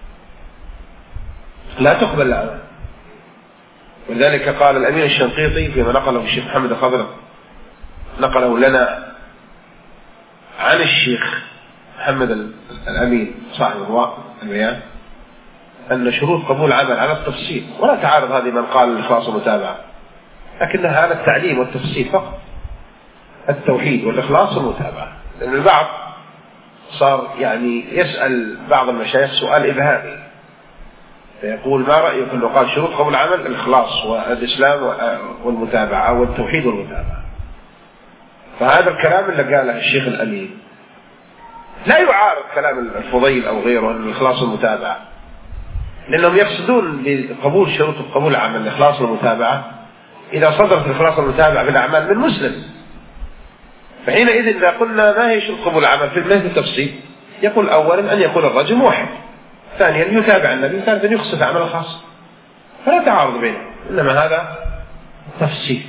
لا تقبل العمل. ولذلك قال الأمين الشنقيطي فيما نقله الشيخ محمد الخضر، نقله لنا عن الشيخ محمد الأمين صاحب البيان، أن شروط قبول العمل على التفصيل، ولا تعارض هذه من قال الإخلاص والمتابعة، لكنها على التعليم والتفصيل فقط، التوحيد والإخلاص والمتابعة. لأن البعض صار يعني يسأل بعض المشايخ سؤال إبهامي فيقول ما رأيك أنه قال شروط قبول العمل الإخلاص والإسلام والمتابعة أو التوحيد والمتابعة. فهذا الكلام اللي قاله الشيخ الأمين لا يعارض كلام الفضيل أو غيره أن الإخلاص والمتابعة، لأنهم يقصدون بقبول شروط قبول العمل الإخلاص والمتابعة إذا صدرت الإخلاص والمتابعة بالأعمال من مسلم. فحينئذ إذا قلنا ما هي شروط قبول العمل في التفصيل، يقول أولا أن يكون الرجل موحد، ثانيا يتابع النبي، ثالثا يخصص عمل خاص، فلا تعارض بينهم، إنما هذا تفصيل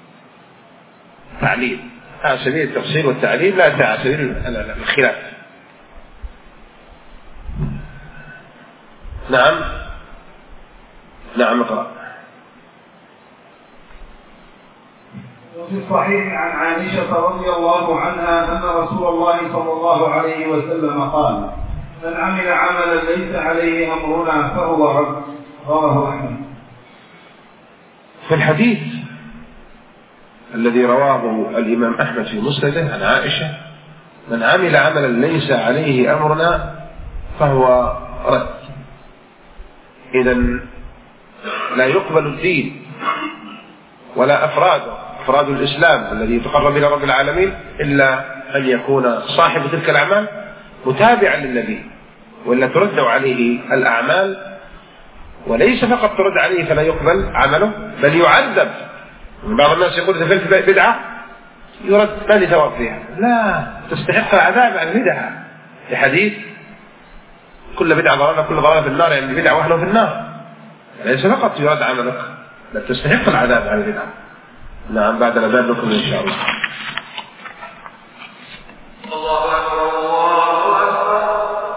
تعليل على سبيل التفصيل والتعليل، لا على سبيل الخلاف. نعم اقرأ. وفي الصحيح عن عائشة رضي الله عنها أن رسول الله صلى الله عليه وسلم قال من عمل عملا ليس عليه أمرنا فهو رد. رواه أحمد. في الحديث الذي رواه الإمام أحمد في مسنده عن عائشة من عمل عملا ليس عليه أمرنا فهو رد. إذن لا يقبل الدين ولا أفراد الإسلام الذي يتقرب إلى رب العالمين إلا أن يكون صاحب تلك الأعمال متابعا للنبي، ولا ترد عليه الأعمال، وليس فقط ترد عليه فلا يقبل عمله، بل يعذب بعض الناس يقول إذا فعلت بدعة يرد ما لي ثواب فيها، لا، تستحق العذاب عن بدعة، لحديث كل بدعة ضلالة كل ضلالة في النار، يعني بدعة واحدة في النار، ليس فقط يرد عملك بل تستحق العذاب عن البدعة. نعم، بعد الأذان لكم إن شاء الله. الله أكبر الله أكبر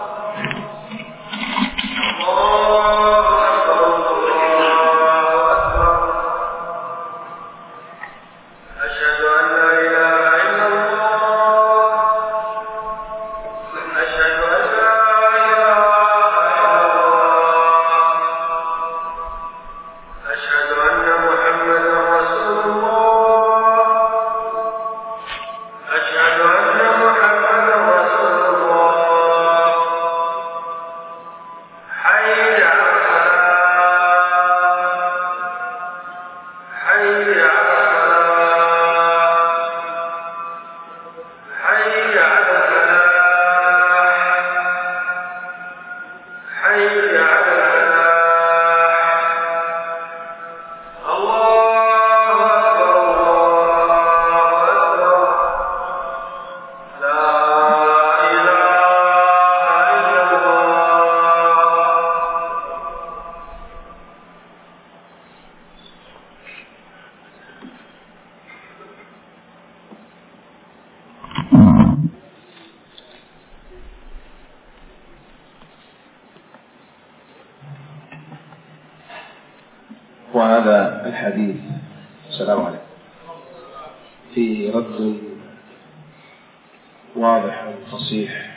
وهذا الحديث السلام عليكم في رد واضح وفصيح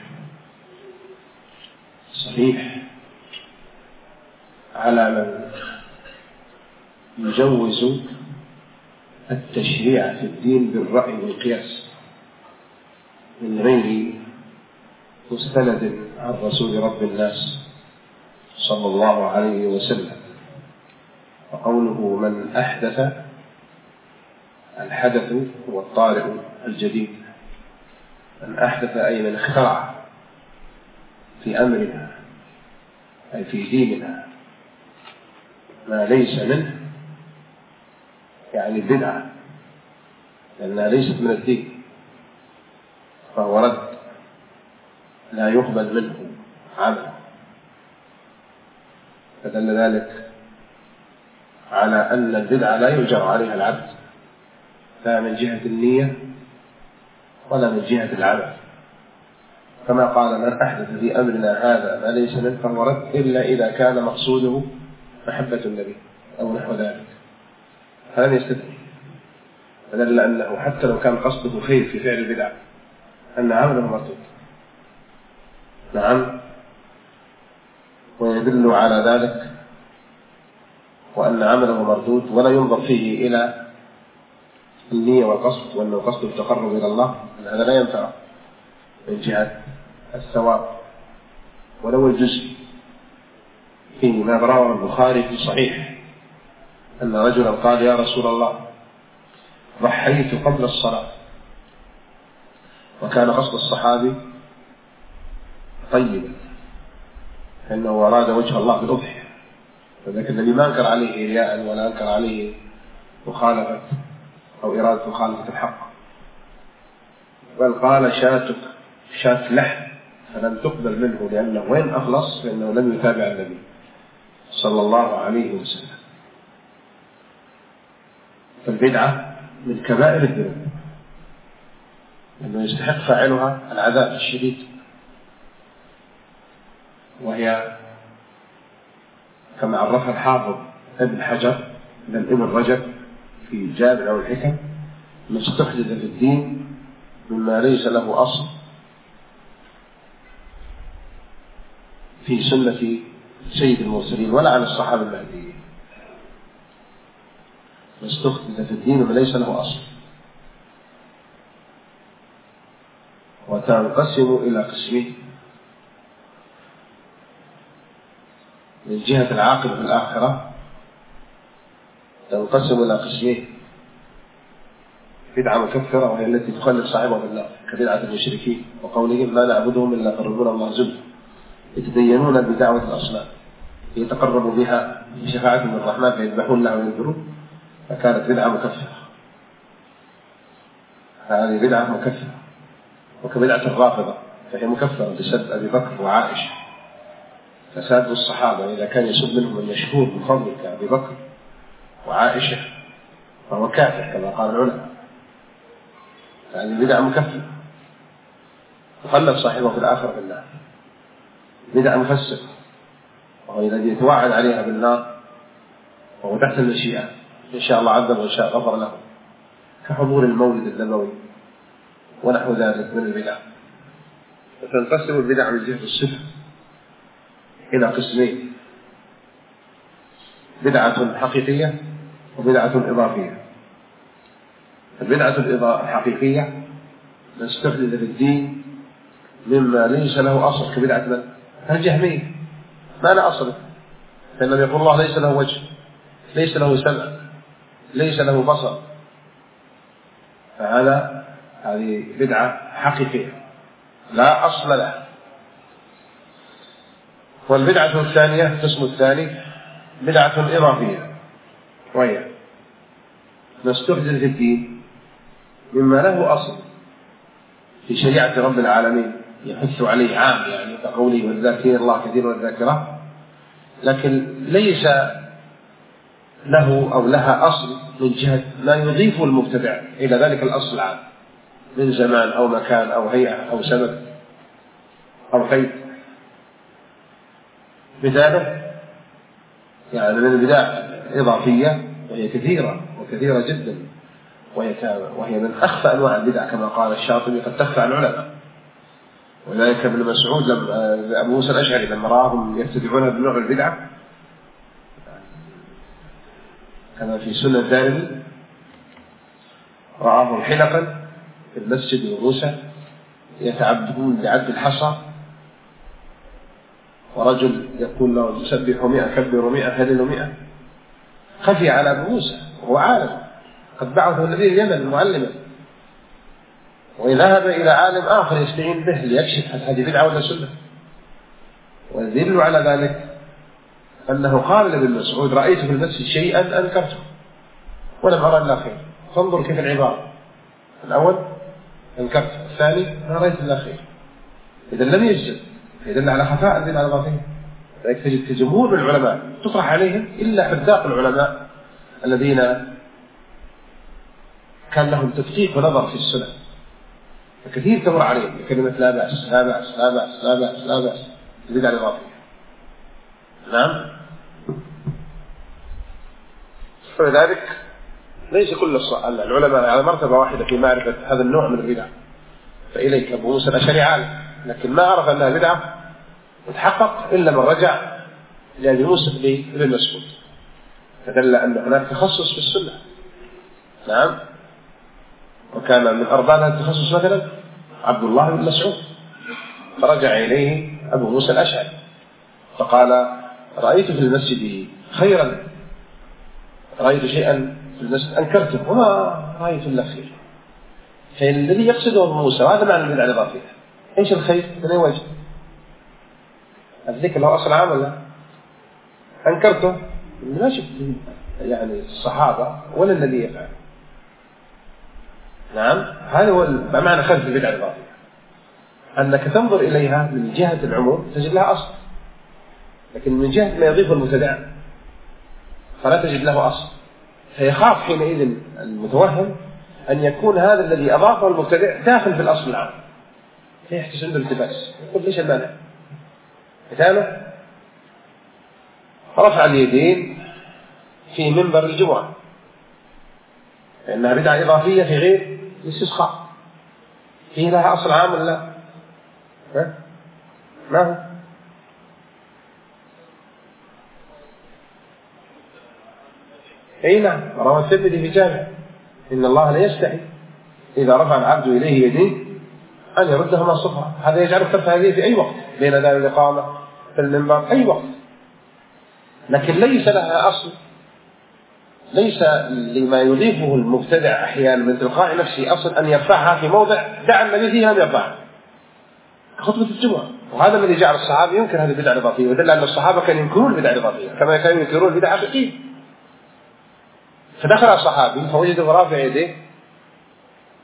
صحيح على من يجوز التشريع في الدين بالرأي والقياس من غير مستند عن رسول رب الناس صلى الله عليه وسلم. وقوله من أحدث، الحدث هو الطارئ الجديد، من أحدث أي من اخترع في أمرنا أي في ديننا ما ليس منه، يعني البدعة لأنها ليست من الدين، فهو رد لا يقبل منه عمل. فدل ذلك على أن البدعة لا يجر عليها العبد، لا من جهة النية ولا من جهة العمل، كما قال من أحدث في أمرنا هذا ما ليس منه فهو رد، إلا إذا كان مقصوده محبة النبي أو نحو ذلك، فلم يستثني. فدل أنه حتى لو كان قصده خير في فعل البدعة أن عمله مردود. نعم، ويدل على ذلك وأن عمله مردود ولا ينظر فيه إلى النية والقصد، وأنه قصد التقرب إلى الله، هذا لا ينفع من جهة الثواب ولو الجزء. فيما رواه البخاري في صحيح أن رجلا قال يا رسول الله ضحيت قبل الصلاة، وكان قصد الصحابي طيبا لأنه أراد وجه الله بالأضحية، فذلك الذي ما أنكر عليه رياء ولا أنكر عليه مخالفة أو إرادة مخالفة الحق، بل قال شاة لحم، فلم تقبل منه لأنه وين أخلص؟ لأنه لم يتابع النبي صلى الله عليه وسلم. فالبدعة من كبائر الذنوب، لأنه يستحق فاعلها العذاب الشديد، وهي كما عرفها الحافظ ابن حجر من ابن رجب في جامع الحكم ما استحدث في الدين مما ليس له أصل في سنة سيد المرسلين ولا عن الصحابة المهديين، ما استحدث في الدين وما ليس له أصل. وتنقسم إلى قسمين: من جهة العاقبة في الآخرة تنقسم إلى قسمين: بدعة مكفرة وهي التي تخلد صاحبها في النار كبدعة المشركين، وقولهم ما نعبدهم إلا قربونا الله زلفى، يتدينون بدعوة الأصنام يتقربوا بها بشفاعة من الرحمن فيذبحون لها وينذرون، فكانت بدعة مكفرة. هذه بدعة مكفرة، وكبدعة الرافضة فهي مكفرة بسب أبي بكر وعائشة. فساد الصحابة إذا كان يسب منهم المشهور بفضل كأبي بكر وعائشة فهو كافر كما قال العلماء. هذه بدعة مكفرة تخلف صاحبه في الآخرة بالنار. بدعة مفسقة وهو الذي يتوعد عليها بالنار وهو تحت المشيئة، إن شاء الله عذب وإن شاء غفر له، كحضور المولد النبوي ونحو ذلك من البدع. فتنقسم البدع من جهة الصفة إلى قسمين: بدعة حقيقية وبدعة إضافية. البدعة الحقيقية من استحدث في الدين مما ليس له أصل، كبدعة من؟ الجهمية، ما لا أصل، فإنهم يقول الله ليس له وجه، ليس له سمع، ليس له بصر، هذه بدعة حقيقية لا أصل لها. والبدعة الثانية القسم الثاني بدعة إضافية، وهي ما استحدث في الدين مما له أصل في شريعة رب العالمين يحث عليه عام، يعني كقوله والذاكرين الله كثيرا والذاكرة، لكن ليس له أو لها أصل من جهة ما يضيف المبتدع إلى ذلك الأصل العام من زمان أو مكان أو هيئة أو سبب أو قيد. مثاله يعني من البدع الإضافية وهي كثيرة وكثيرة جدا، وهي من أخفى أنواع البدع كما قال الشاطبي قد تخفى عن العلماء. وذلك ابن مسعود أبو موسى الأشعري لما رآهم يبتدعونها بنوع البدعة كما في سنة الدارمي، رآهم حلقا في المسجد وروسا يتعبدون بعد الحصى، ورجل يقول له يسبح 100 كبر 100 هلل 100. خفي على أبو موسى وهو عالم قد بعثه النبي اليمن معلما، وذهب إلى عالم آخر يستعين به ليكشف هل هذه بدعة ولا سنة. ويدل على ذلك أنه قال لابن مسعود رأيت في المسجد شيئا أنكرته ولم أرى إلا خير. فانظر كيف العبارة، الأول أنكرته، الثاني ما رأيت إلا خير. إذا لم يجزم يدل على خفاء البدعة الإضافية. تجد جمهور من العلماء تطرح عليهم إلا حذاق العلماء الذين كان لهم تدقيق ونظر في السنة، فكثير تمر عليهم بكلمة لا بأس لا بأس لا بأس لا بأس لا بأس البدعة الإضافية. نعم. فلذلك ليس كل العلماء على مرتبة واحدة في معرفة هذا النوع من البدع. فإليك أبو موسى الأشعري عالم لكن ما عرف أنها بدعة وتحقق إلا من رجع لأبي موسى بن مسعود، فدل أن هناك تخصص في السنة. نعم. وكان من أرباب هذا التخصص مثلا عبد الله بن مسعود، فرجع إليه أبو موسى الأشعري فقال رأيت في المسجد خيرا، رأيت شيئا في المسجد أنكرته وما رأيت إلا خير. فالذي يقصده أبو موسى هذا معنى البدعة الإضافية. إيش الخير؟ من أي وجه؟ الذكر له أصل عام ولا أنكرته؟ ما شفت يعني الصحابة ولا الذي يفعل. نعم. هذا هو معنى خلف البدعة الإضافية، أنك تنظر إليها من جهة العموم تجد لها أصل، لكن من جهة ما يضيف المبتدع فلا تجد له أصل. فيخاف حينئذ المتوهم أن يكون هذا الذي أضافه المبتدع داخل في الأصل العام، فيحدث عنده التباس. يقول ليش المانع؟ مثاله رفع اليدين في منبر الجمعة، فإنها بدعة إضافية في غير الاستسقاء، فيه لها أصل عام ولا لا؟ ما هو؟ أي نعم. روى الترمذي في جامع إن الله لا يستحي إذا رفع العبد إليه يديه أن يردهما صفرا. هذا يجعلك ترفع يديه في أي وقت بين ذلك الإقامة في المنبر أي وقت، لكن ليس لها أصل، ليس لما يضيفه المبتدع أحيانا من تلقاء نفسه أصل أن يرفعها في موضع دعا النبي فيه لم يرفعها خطبة الجمعة. وهذا الذي جعل الصحابة ينكر هذه البدعة الإضافية، ودل أن الصحابة كانوا ينكرون البدعة الإضافية كما كانوا ينكرون البدعة الحقيقية. فدخل الصحابي فوجد رافع يديه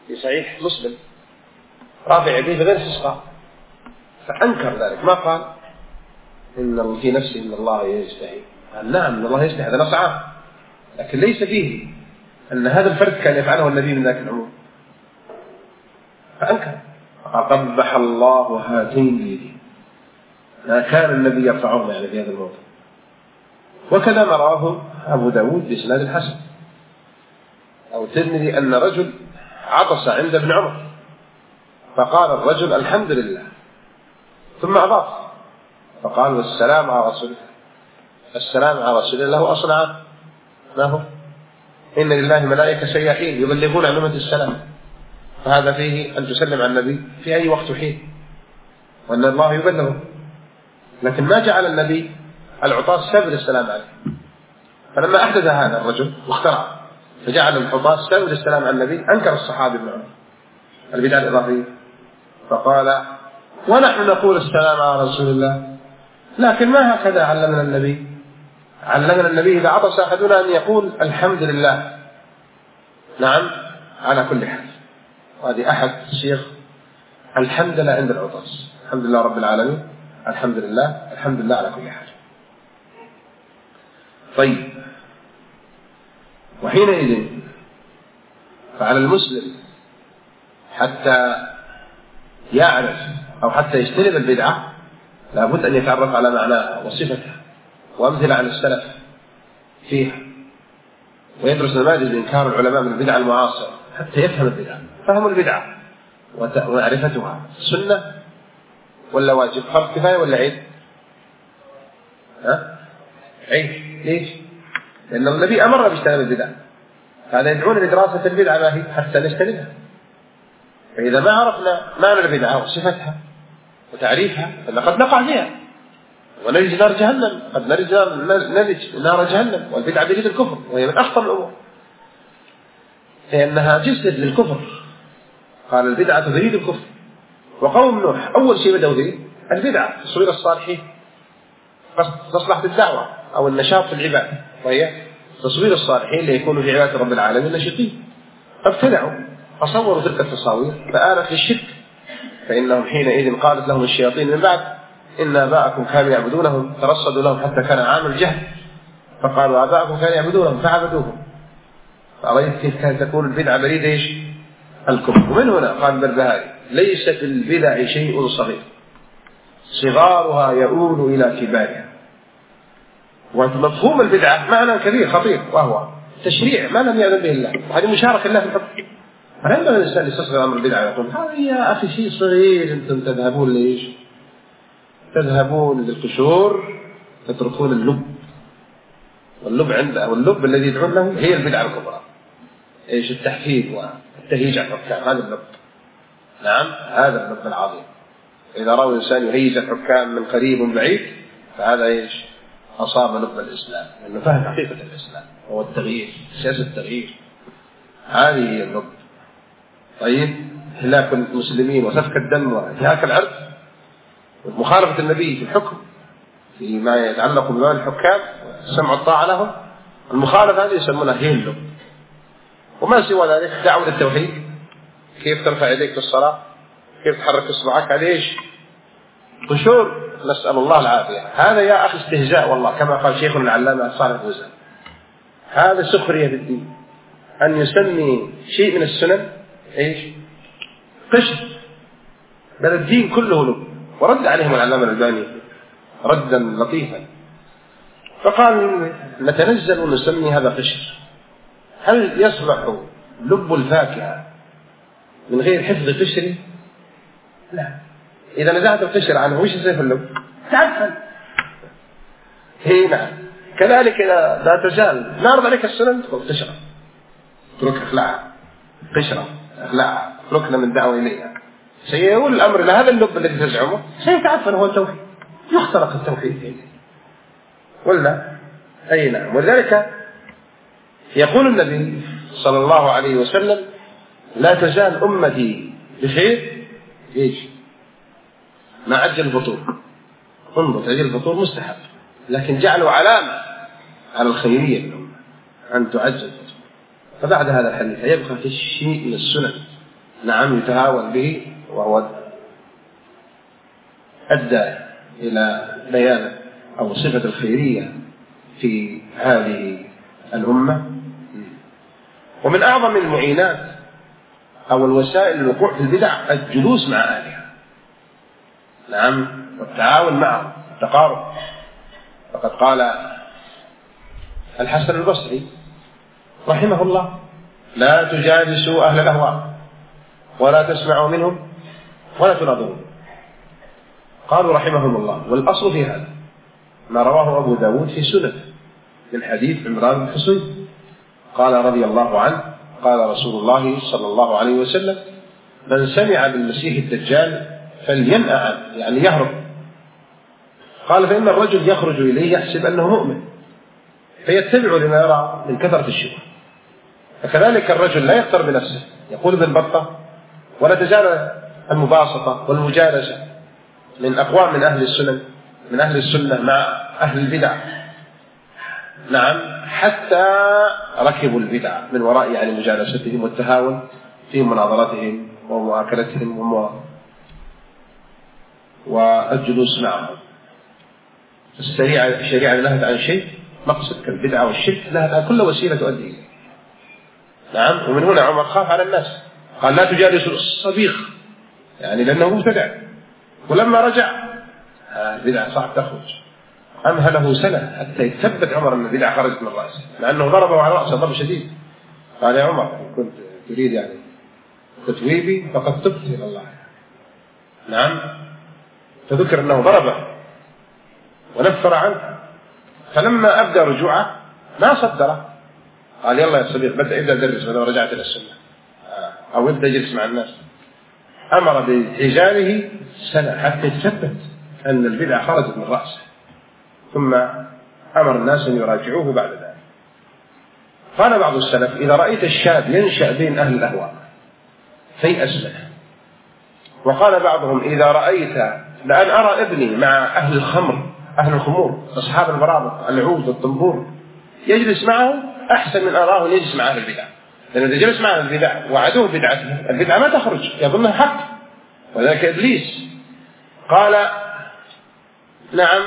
في صحيح مسلم رافع يديه بغير استسقاء، فأنكر ذلك، ما قال إن في نفسه إن الله يستحي، قال نعم إن الله يستحي، هذا نص عام، لكن ليس فيه أن هذا الفرد كان يفعله النبي من ذاك العموم، فأنكر، فقال قبح الله هاتين اليدين، ما كان النبي يرفعهما يعني في هذا الموضوع. وكذا ما رواه أبو داود بإسناد الحسن أو الترمذي أن رجل عطس عند ابن عمر، فقال الرجل الحمد لله، ثم أضاف فقال والسلام على رسول الله، السلام على رسول الله أصنع ما هو إن لله ملائكة سياحين يبلغون عن أمة السلام، فهذا فيه أن تسلم على النبي في أي وقت وحين، وأن الله يبلغه، لكن ما جعل النبي العطاس سبب السلام عليه. فلما أحدث هذا الرجل واخترع فجعل العطاس سبب السلام على النبي، أنكر الصحابي ابن عمر البدعة الإضافية، فقال ونحن نقول السلام على رسول الله، لكن ما هكذا علمنا النبي. علمنا النبي إذا عطس أحدنا أن يقول الحمد لله، نعم على كل حال. وهذه أحد صيغ الحمد لله عند العطس، الحمد لله رب العالمين، الحمد لله، الحمد لله على كل حال. طيب، وحينئذ فعلى المسلم حتى يعرف أو حتى يجتنب البدعة لابد أن يتعرف على معناها وصفتها وأمثلة عن السلف فيها، ويدرس نماذج إنكار العلماء من البدعة المعاصرة حتى يفهم البدعة. فهم البدعة ومعرفتها سنة ولا واجب، فرض كفاية ولا عيب؟ عيب. ليش؟ لأن النبي أمر باجتناب البدع، هذا يدعون لدراسة البدعة ما هي حتى نجتنبها. فإذا ما عرفنا معنى البدعة وصفتها وتعريفها فقد نقع فيها ونرج نار جهنم، قد نرج نار جهنم، والبدعة دليل الكفر وهي من أخطر الأمور، لأنها جسد للكفر. قال البدعة دليل الكفر. وقوم نوح أول شيء بدأوا به البدعة، تصوير الصالحين، مصلحة الدعوة أو النشاط في العبادة، وهي تصوير الصالحين ليكونوا في عبادة رب العالمين نشيطين. فابتدعوا فصوروا تلك التصاوير فآلت للشرك، فإنهم حينئذ قالت لهم الشياطين من بعد إن آباءكم كانوا يعبدونهم، ترصدوا لهم حتى كان عام الجهل، فقالوا آباءكم كانوا يعبدونهم فعبدوهم. فرأيت كيف كانت تكون البدعة بريدة إيش؟ الكفر. ومن هنا قال البربهاري ليس في البدع شيء صغير صغارها يؤول إلى كبارها. ومفهوم البدعة معنى كبير خطير، وهو تشريع ما لم يأذن به الله، وهذه مشاركة الله في الحكم. فعندما الإنسان يستصغر أمر البدعة يقول هذا يا أخي شيء صغير، أنتم تذهبون ليش؟ تذهبون للقشور تتركون اللب، واللب عنده واللب الذي يدعون له هي البدعة الكبرى، ايش؟ التحفيز والتهييج على الحكام، هذا اللب. نعم هذا اللب العظيم. إذا رأى الإنسان يهيج الحكام من قريب وبعيد فهذا ايش؟ أصاب لب الإسلام، لأنه فهم حقيقة الإسلام هو التغيير، سياسة التغيير، هذه هي اللب. طيب، هلاك المسلمين وسفك الدم وانتهاك العرض ومخالفة النبي في الحكم فيما يتعلق بمال الحكام سمع الطاعة لهم، المخالفة هذه يسمونها هي اللب. وما سوى ذلك دعوة التوحيد، كيف ترفع يديك في الصلاة، كيف تحرك إصبعك، هذا إيش؟ قشور، نسأل الله العافية. هذا يا أخي استهزاء والله، كما قال شيخنا العلامة صالح الفوزان، هذا سخرية بالدين، أن يسمي شيء من السنن إيش؟ قشر، بل الدين كله لب. ورد عليهم العلامة الألباني ردا لطيفا فقال نتنزل ونسمي هذا قشر. هل يصلح لب الفاكهة من غير حفظ قشره؟ لا. إذا نزعت القشر عنه وش يصير في اللب؟ تعفن. نعم. كذلك إذا لا تزال نعرض عليك السنن تقول قشرة، اترك اخلعها، قشرة اخلعها، اتركنا من دعوة إليها، سيقول الأمر إلى هذا اللب الذي تزعمه سيتعفن، هو التوحيد، يخترق التوحيد ولا أي. نعم. ولذلك يقول النبي صلى الله عليه وسلم لا تزال أمتي بخير إيش؟ ما عجل الفطور. انظر، تعجل الفطور مستحب، لكن جعلوا علامة على الخيرية الأمة أن تعجل الفطور. فبعد هذا الحديث يبقى في شيء من السنن نعم يتهاون به، وهو أدى إلى بيان أو صفة الخيرية في هذه الأمة. ومن أعظم المعينات أو الوسائل للوقوع في البدع الجلوس مع أهلها، نعم، والتعاون معهم، التقارب. فقد قال الحسن البصري رحمه الله: لا تجالسوا أهل الأهواء ولا تسمعوا منهم ولا تناظرون. قالوا رحمهم الله: والأصل في هذا ما رواه أبو داود في سنة من حديث عمران بن حصين قال رضي الله عنه: قال رسول الله صلى الله عليه وسلم: من سمع بالمسيح الدجال فلينأ عنه، يعني يهرب. قال: فإن الرجل يخرج إليه يحسب أنه مؤمن فيتبع لما يرى من كثرة الشبه، فكذلك الرجل لا يختار بنفسه، يقول ابن بطة: ولا تزال المباسطة والمجالسة من أقوام من أهل السنة مع أهل البدع، نعم، حتى ركبوا البدع من وراء يعني مجالستهم والتهاون في مناظرتهم ومؤاكلتهم والجلوس معهم. الشريعة نهت عن شيء مقصد كالبدعة والشرك، نهت عن كل وسيلة تؤدي إليه، نعم. ومن هنا عمر خاف على الناس، قال: لا تجالسوا الصبيغ، يعني لأنه مبتدع. ولما رجع البدعة صعب تخرج، أمهله سنة حتى يثبت عمر أن البدعة خرجت من رأسه، لأنه ضربه على رأسه ضرب شديد. قال: يا عمر، إن كنت تريد يعني تتويبي فقد تبت إلى الله، نعم. فذكر أنه ضربه ونفر عنه، فلما أبدأ رجوعه ما صدره، قال: يلا يا صديق، ابدأ درس ولو رجعت إلى السنة، أو ابدأ جلس مع الناس. أمر بحجاره سنة حتى يتثبت أن البدعة خرجت من رأسه، ثم أمر الناس أن يراجعوه بعد ذلك. قال بعض السلف: إذا رأيت الشاب ينشأ بين أهل الأهواء فيأس منه. وقال بعضهم: إذا رأيت لأن أرى ابني مع أهل الخمور أصحاب البرابط العود والطنبور يجلس معه أحسن من أراه أن يجلس مع أهل البدع، لأنه إذا جلس مع أهل البدع وعدوه بدعته البدعة ما تخرج، يظنها حق، وذلك إبليس. قال: نعم،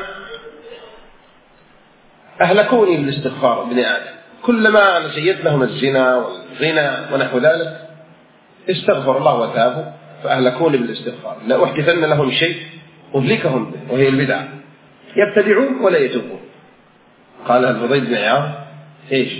أهلكوني بالاستغفار ابن آدم، كلما نسيت لهم الزنا والغنى ونحو ذلك استغفر الله وتابوا، فأهلكوني بالاستغفار، لا أحدثن لهم شيء أهلكهم به، وهي البدعة، يبتدعون ولا يتوبون. قال الفضيل بن عياض: إيش؟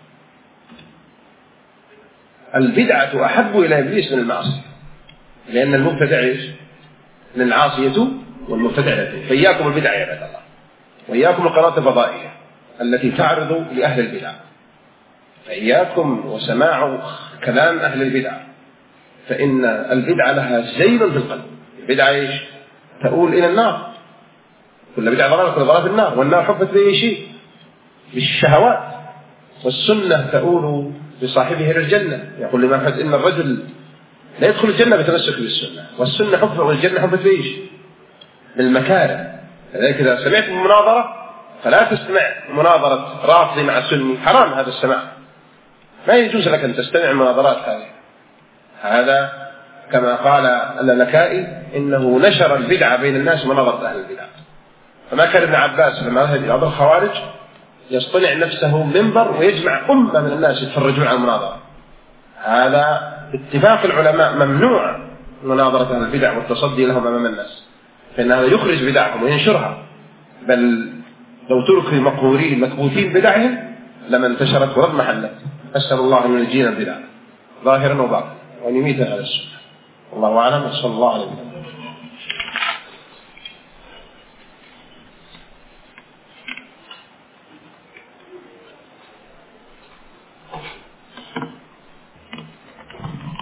البدعة أحب إلى إبليس من المعصية، لأن المبتدع إيش؟ من العاصي يتوب والمبتدع يتوب. فإياكم البدع يا عباد الله، وإياكم القناة الفضائية التي تعرض لأهل البدع، فإياكم وسماع كلام أهل البدع، فإن البدع لها زين في القلب. البدع إيش؟ تؤول إلى النار، كل بدعة ضلالة، كل ضلالة في النار، والنار حفت بأي شيء؟ بالشهوات. والسنة تؤول بصاحبه إلى الجنة. يقول الإمام أحمد: إن الرجل لا يدخل الجنة بتمسك بالسنة، والسنة حفت والجنة حفت بأيش؟ بالمكارم. لذلك إذا سمعت مناظرة فلا تستمع مناظرة رافضي مع سني، حرام هذا السماع، ما يجوز لك أن تستمع مناظرات هذه. هذا كما قال اللالكائي: إنه نشر البدعة بين الناس مناظرة أهل البدع. فما كان ابن عباس لما ذهب إلى بعض الخوارج يصطنع نفسه منبر ويجمع أمة من الناس يتفرجون على المناظرة. هذا اتفاق العلماء ممنوع مناظرة أهل البدع والتصدي لهم أمام الناس، فإن هذا يخرج بدعهم وينشرها، بل لو ترك المقهورين مكبوتين بدعهم لما انتشرت ورد محلت. أسأل الله أن ينجينا البدع ظاهرا وباطنا وأن يميتنا على السنة. الله أعلم، وصلى الله عليه وسلم.